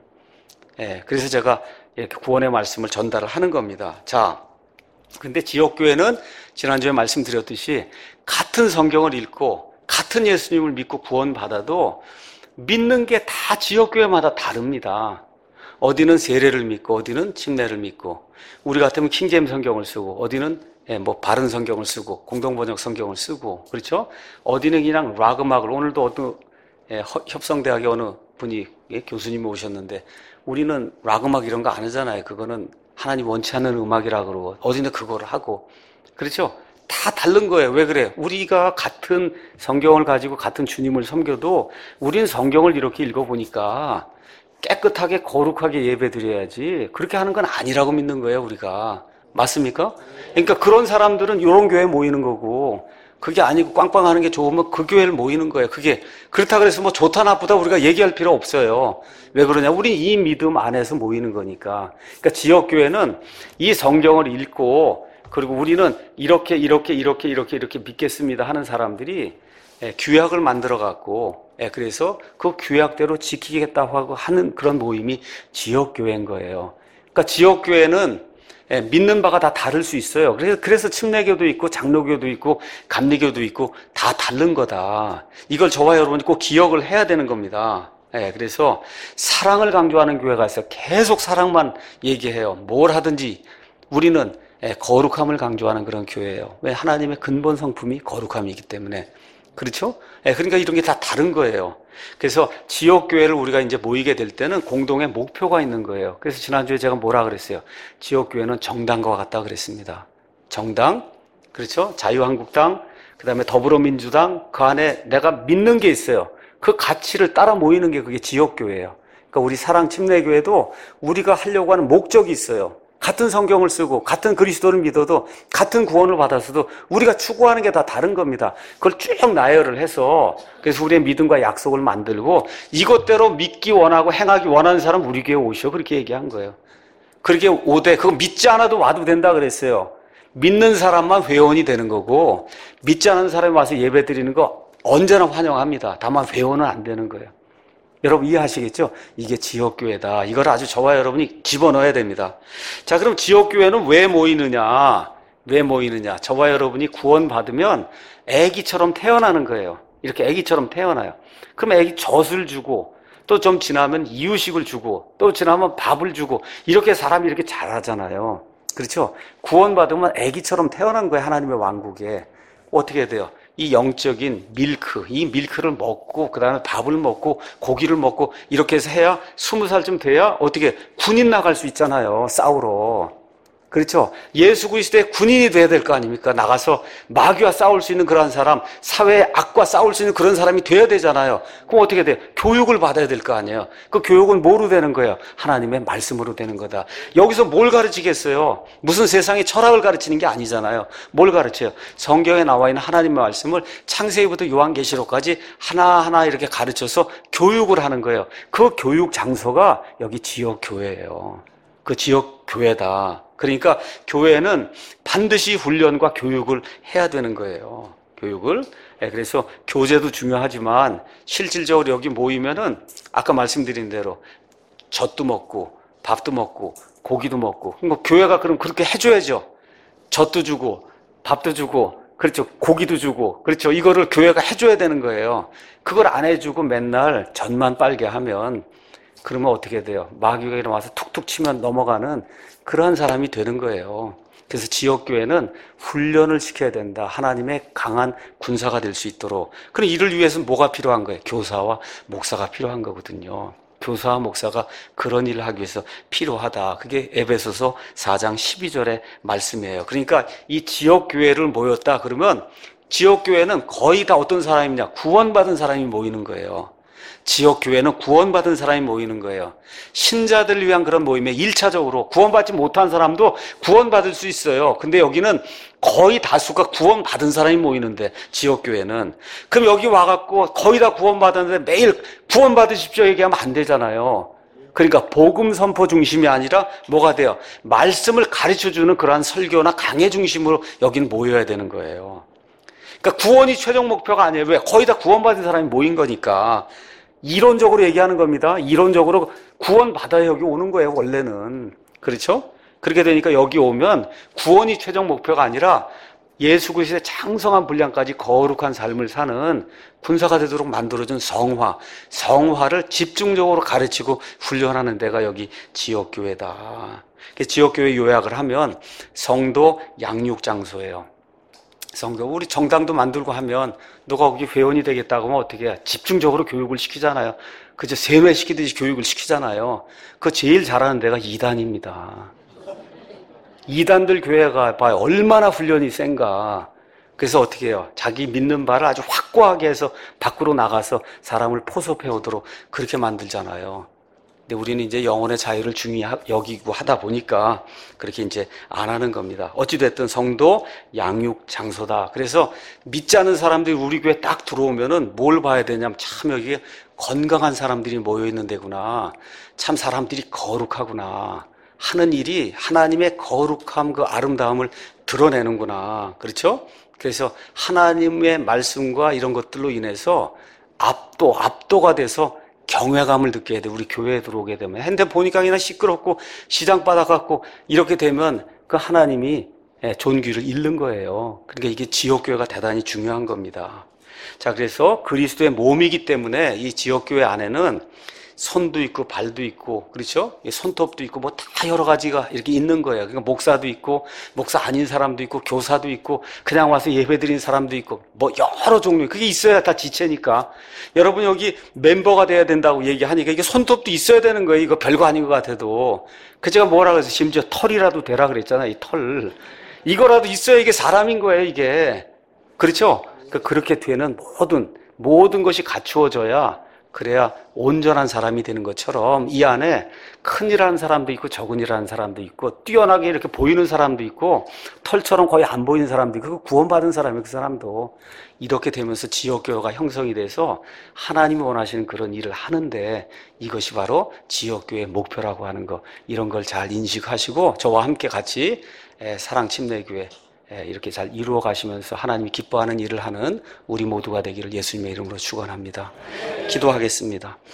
A: 그래서 제가 이렇게 구원의 말씀을 전달을 하는 겁니다. 자, 근데 지역교회는 지난주에 말씀드렸듯이 같은 성경을 읽고 같은 예수님을 믿고 구원받아도 믿는 게 다 지역교회마다 다릅니다. 어디는 세례를 믿고 어디는 침례를 믿고 우리 같으면 킹제임 성경을 쓰고 어디는 바른 성경을 쓰고 공동번역 성경을 쓰고 그렇죠? 어디는 그냥 락 음악을 오늘도 어떤 협성대학의 어느 분이 교수님이 오셨는데 우리는 락 음악 이런 거 안 하잖아요. 그거는 하나님 원치 않는 음악이라 그러고 어디는 그거를 하고 그렇죠? 다 다른 거예요. 왜 그래? 우리가 같은 성경을 가지고 같은 주님을 섬겨도 우린 성경을 이렇게 읽어보니까 깨끗하게 거룩하게 예배 드려야지 그렇게 하는 건 아니라고 믿는 거예요, 우리가. 맞습니까? 그러니까 그런 사람들은 이런 교회에 모이는 거고, 그게 아니고 꽝꽝하는 게 좋으면 그 교회를 모이는 거예요. 그게 그렇다 그래서 뭐 좋다 나쁘다 우리가 얘기할 필요 없어요. 왜 그러냐? 우리 이 믿음 안에서 모이는 거니까. 그러니까 지역 교회는 이 성경을 읽고, 그리고 우리는 이렇게 믿겠습니다 하는 사람들이 규약을 만들어 갖고, 그래서 그 규약대로 지키겠다고 하고 하는 그런 모임이 지역 교회인 거예요. 그러니까 지역 교회는 믿는 바가 다 다를 수 있어요. 그래서 침례교도 있고 장로교도 있고 감리교도 있고 다 다른 거다. 이걸 저와 여러분이 꼭 기억을 해야 되는 겁니다. 그래서 사랑을 강조하는 교회가 있어요. 계속 사랑만 얘기해요. 뭘 하든지 우리는 거룩함을 강조하는 그런 교회예요. 왜? 하나님의 근본 성품이 거룩함이기 때문에. 그렇죠? 그러니까 이런 게 다 다른 거예요. 그래서 지역교회를 우리가 이제 모이게 될 때는 공동의 목표가 있는 거예요. 그래서 지난주에 제가 뭐라 그랬어요? 지역교회는 정당과 같다 그랬습니다. 정당, 그렇죠? 자유한국당, 그 다음에 더불어민주당, 그 안에 내가 믿는 게 있어요. 그 가치를 따라 모이는 게 그게 지역교회예요. 그러니까 우리 사랑침례교회도 우리가 하려고 하는 목적이 있어요. 같은 성경을 쓰고 같은 그리스도를 믿어도 같은 구원을 받았어도 우리가 추구하는 게 다 다른 겁니다. 그걸 쭉 나열을 해서 그래서 우리의 믿음과 약속을 만들고 이것대로 믿기 원하고 행하기 원하는 사람 우리 교회에 오셔 그렇게 얘기한 거예요. 그렇게 오되 그거 믿지 않아도 와도 된다 그랬어요. 믿는 사람만 회원이 되는 거고 믿지 않는 사람이 와서 예배 드리는 거 언제나 환영합니다. 다만 회원은 안 되는 거예요. 여러분 이해하시겠죠? 이게 지역교회다. 이걸 아주 저와 여러분이 집어넣어야 됩니다. 자, 그럼 지역교회는 왜 모이느냐? 왜 모이느냐? 저와 여러분이 구원받으면 애기처럼 태어나는 거예요. 이렇게 애기처럼 태어나요. 그럼 애기 젖을 주고 또 좀 지나면 이유식을 주고 또 지나면 밥을 주고 이렇게 사람이 이렇게 자라잖아요. 그렇죠? 구원받으면 애기처럼 태어난 거예요. 하나님의 왕국에. 어떻게 돼요? 이 영적인 밀크, 이 밀크를 먹고 그 다음에 밥을 먹고 고기를 먹고 이렇게 해서 해야 20살쯤 돼야 어떻게 군인 나갈 수 있잖아요. 싸우러. 그렇죠? 예수 그리스도의 군인이 돼야 될 거 아닙니까? 나가서 마귀와 싸울 수 있는 그런 사람, 사회의 악과 싸울 수 있는 그런 사람이 돼야 되잖아요. 그럼 어떻게 돼요? 교육을 받아야 될 거 아니에요. 그 교육은 뭐로 되는 거예요? 하나님의 말씀으로 되는 거다. 여기서 뭘 가르치겠어요? 무슨 세상의 철학을 가르치는 게 아니잖아요. 뭘 가르쳐요? 성경에 나와 있는 하나님의 말씀을 창세기부터 요한계시록까지 하나하나 이렇게 가르쳐서 교육을 하는 거예요. 그 교육 장소가 여기 지역교회예요. 그 지역교회다. 그러니까 교회는 반드시 훈련과 교육을 해야 되는 거예요. 교육을. 그래서 교제도 중요하지만 실질적으로 여기 모이면은 아까 말씀드린 대로 젖도 먹고 밥도 먹고 고기도 먹고 그러니까 교회가 그럼 그렇게 해줘야죠. 젖도 주고 밥도 주고 그렇죠. 고기도 주고 그렇죠. 이거를 교회가 해줘야 되는 거예요. 그걸 안 해주고 맨날 젖만 빨게 하면 그러면 어떻게 돼요? 마귀가 일어나서 툭툭 치면 넘어가는 그러한 사람이 되는 거예요. 그래서 지역교회는 훈련을 시켜야 된다. 하나님의 강한 군사가 될 수 있도록. 그럼 이를 위해서는 뭐가 필요한 거예요? 교사와 목사가 필요한 거거든요. 교사와 목사가 그런 일을 하기 위해서 필요하다. 그게 에베소서 4장 12절의 말씀이에요. 그러니까 이 지역교회를 모였다 그러면 지역교회는 거의 다 어떤 사람이냐? 구원받은 사람이 모이는 거예요. 지역교회는 구원받은 사람이 모이는 거예요. 신자들을 위한 그런 모임에 1차적으로 구원받지 못한 사람도 구원받을 수 있어요. 근데 여기는 거의 다수가 구원받은 사람이 모이는데 지역교회는 그럼 여기 와갖고 거의 다 구원받았는데 매일 구원받으십시오 얘기하면 안 되잖아요. 그러니까 복음 선포 중심이 아니라 뭐가 돼요? 말씀을 가르쳐주는 그러한 설교나 강해 중심으로 여기는 모여야 되는 거예요. 그러니까 구원이 최종 목표가 아니에요. 왜? 거의 다 구원받은 사람이 모인 거니까. 이론적으로 얘기하는 겁니다. 이론적으로 구원받아야 여기 오는 거예요, 원래는. 그렇죠? 그렇게 되니까 여기 오면 구원이 최종 목표가 아니라 예수 그리스도의 장성한 분량까지 거룩한 삶을 사는 군사가 되도록 만들어준 성화를 집중적으로 가르치고 훈련하는 데가 여기 지역교회다. 지역교회 요약을 하면 성도 양육장소예요. 성도, 우리 정당도 만들고 하면 너가 거기 회원이 되겠다고 하면 어떻게 해? 집중적으로 교육을 시키잖아요. 그저 세뇌시키듯이 교육을 시키잖아요. 그 제일 잘하는 데가 이단입니다. 이단들 교회가 봐요. 얼마나 훈련이 센가. 그래서 어떻게 해요? 자기 믿는 바를 아주 확고하게 해서 밖으로 나가서 사람을 포섭해 오도록 그렇게 만들잖아요. 근데 우리는 이제 영혼의 자유를 중요히 여기고 하다 보니까 그렇게 이제 안 하는 겁니다. 어찌됐든 성도 양육 장소다. 그래서 믿지 않는 사람들이 우리 교회 딱 들어오면은 뭘 봐야 되냐면 참 여기 건강한 사람들이 모여 있는 데구나. 참 사람들이 거룩하구나. 하는 일이 하나님의 거룩함, 그 아름다움을 드러내는구나. 그렇죠? 그래서 하나님의 말씀과 이런 것들로 인해서 압도가 돼서 경외감을 느껴야 돼. 우리 교회에 들어오게 되면. 핸드폰 보니까 그냥 시끄럽고 시장 바닥 같고 이렇게 되면 그 하나님이 존귀를 잃는 거예요. 그러니까 이게 지역교회가 대단히 중요한 겁니다. 자, 그래서 그리스도의 몸이기 때문에 이 지역교회 안에는 손도 있고 발도 있고, 그렇죠? 손톱도 있고 뭐 다 여러 가지가 이렇게 있는 거예요. 그러니까 목사도 있고 목사 아닌 사람도 있고 교사도 있고 그냥 와서 예배드린 사람도 있고 뭐 여러 종류, 그게 있어야 다 지체니까. 여러분 여기 멤버가 돼야 된다고 얘기하니까 이게 손톱도 있어야 되는 거예요. 이거 별거 아닌 것 같아도. 그 제가 뭐라 그래서 심지어 털이라도 되라 그랬잖아요. 이 털 이거라도 있어야 이게 사람인 거예요. 이게 그렇죠? 그렇게 되는 모든 것이 갖추어져야, 그래야 온전한 사람이 되는 것처럼 이 안에 큰일하는 사람도 있고 적은일하는 사람도 있고 뛰어나게 이렇게 보이는 사람도 있고 털처럼 거의 안 보이는 사람도 있고 구원받은 사람이 그 사람도 이렇게 되면서 지역교회가 형성이 돼서 하나님이 원하시는 그런 일을 하는데, 이것이 바로 지역교회의 목표라고 하는 거, 이런 걸 잘 인식하시고 저와 함께 같이 사랑침례교회 이렇게 잘 이루어 가시면서 하나님이 기뻐하는 일을 하는 우리 모두가 되기를 예수님의 이름으로 축원합니다. 기도하겠습니다.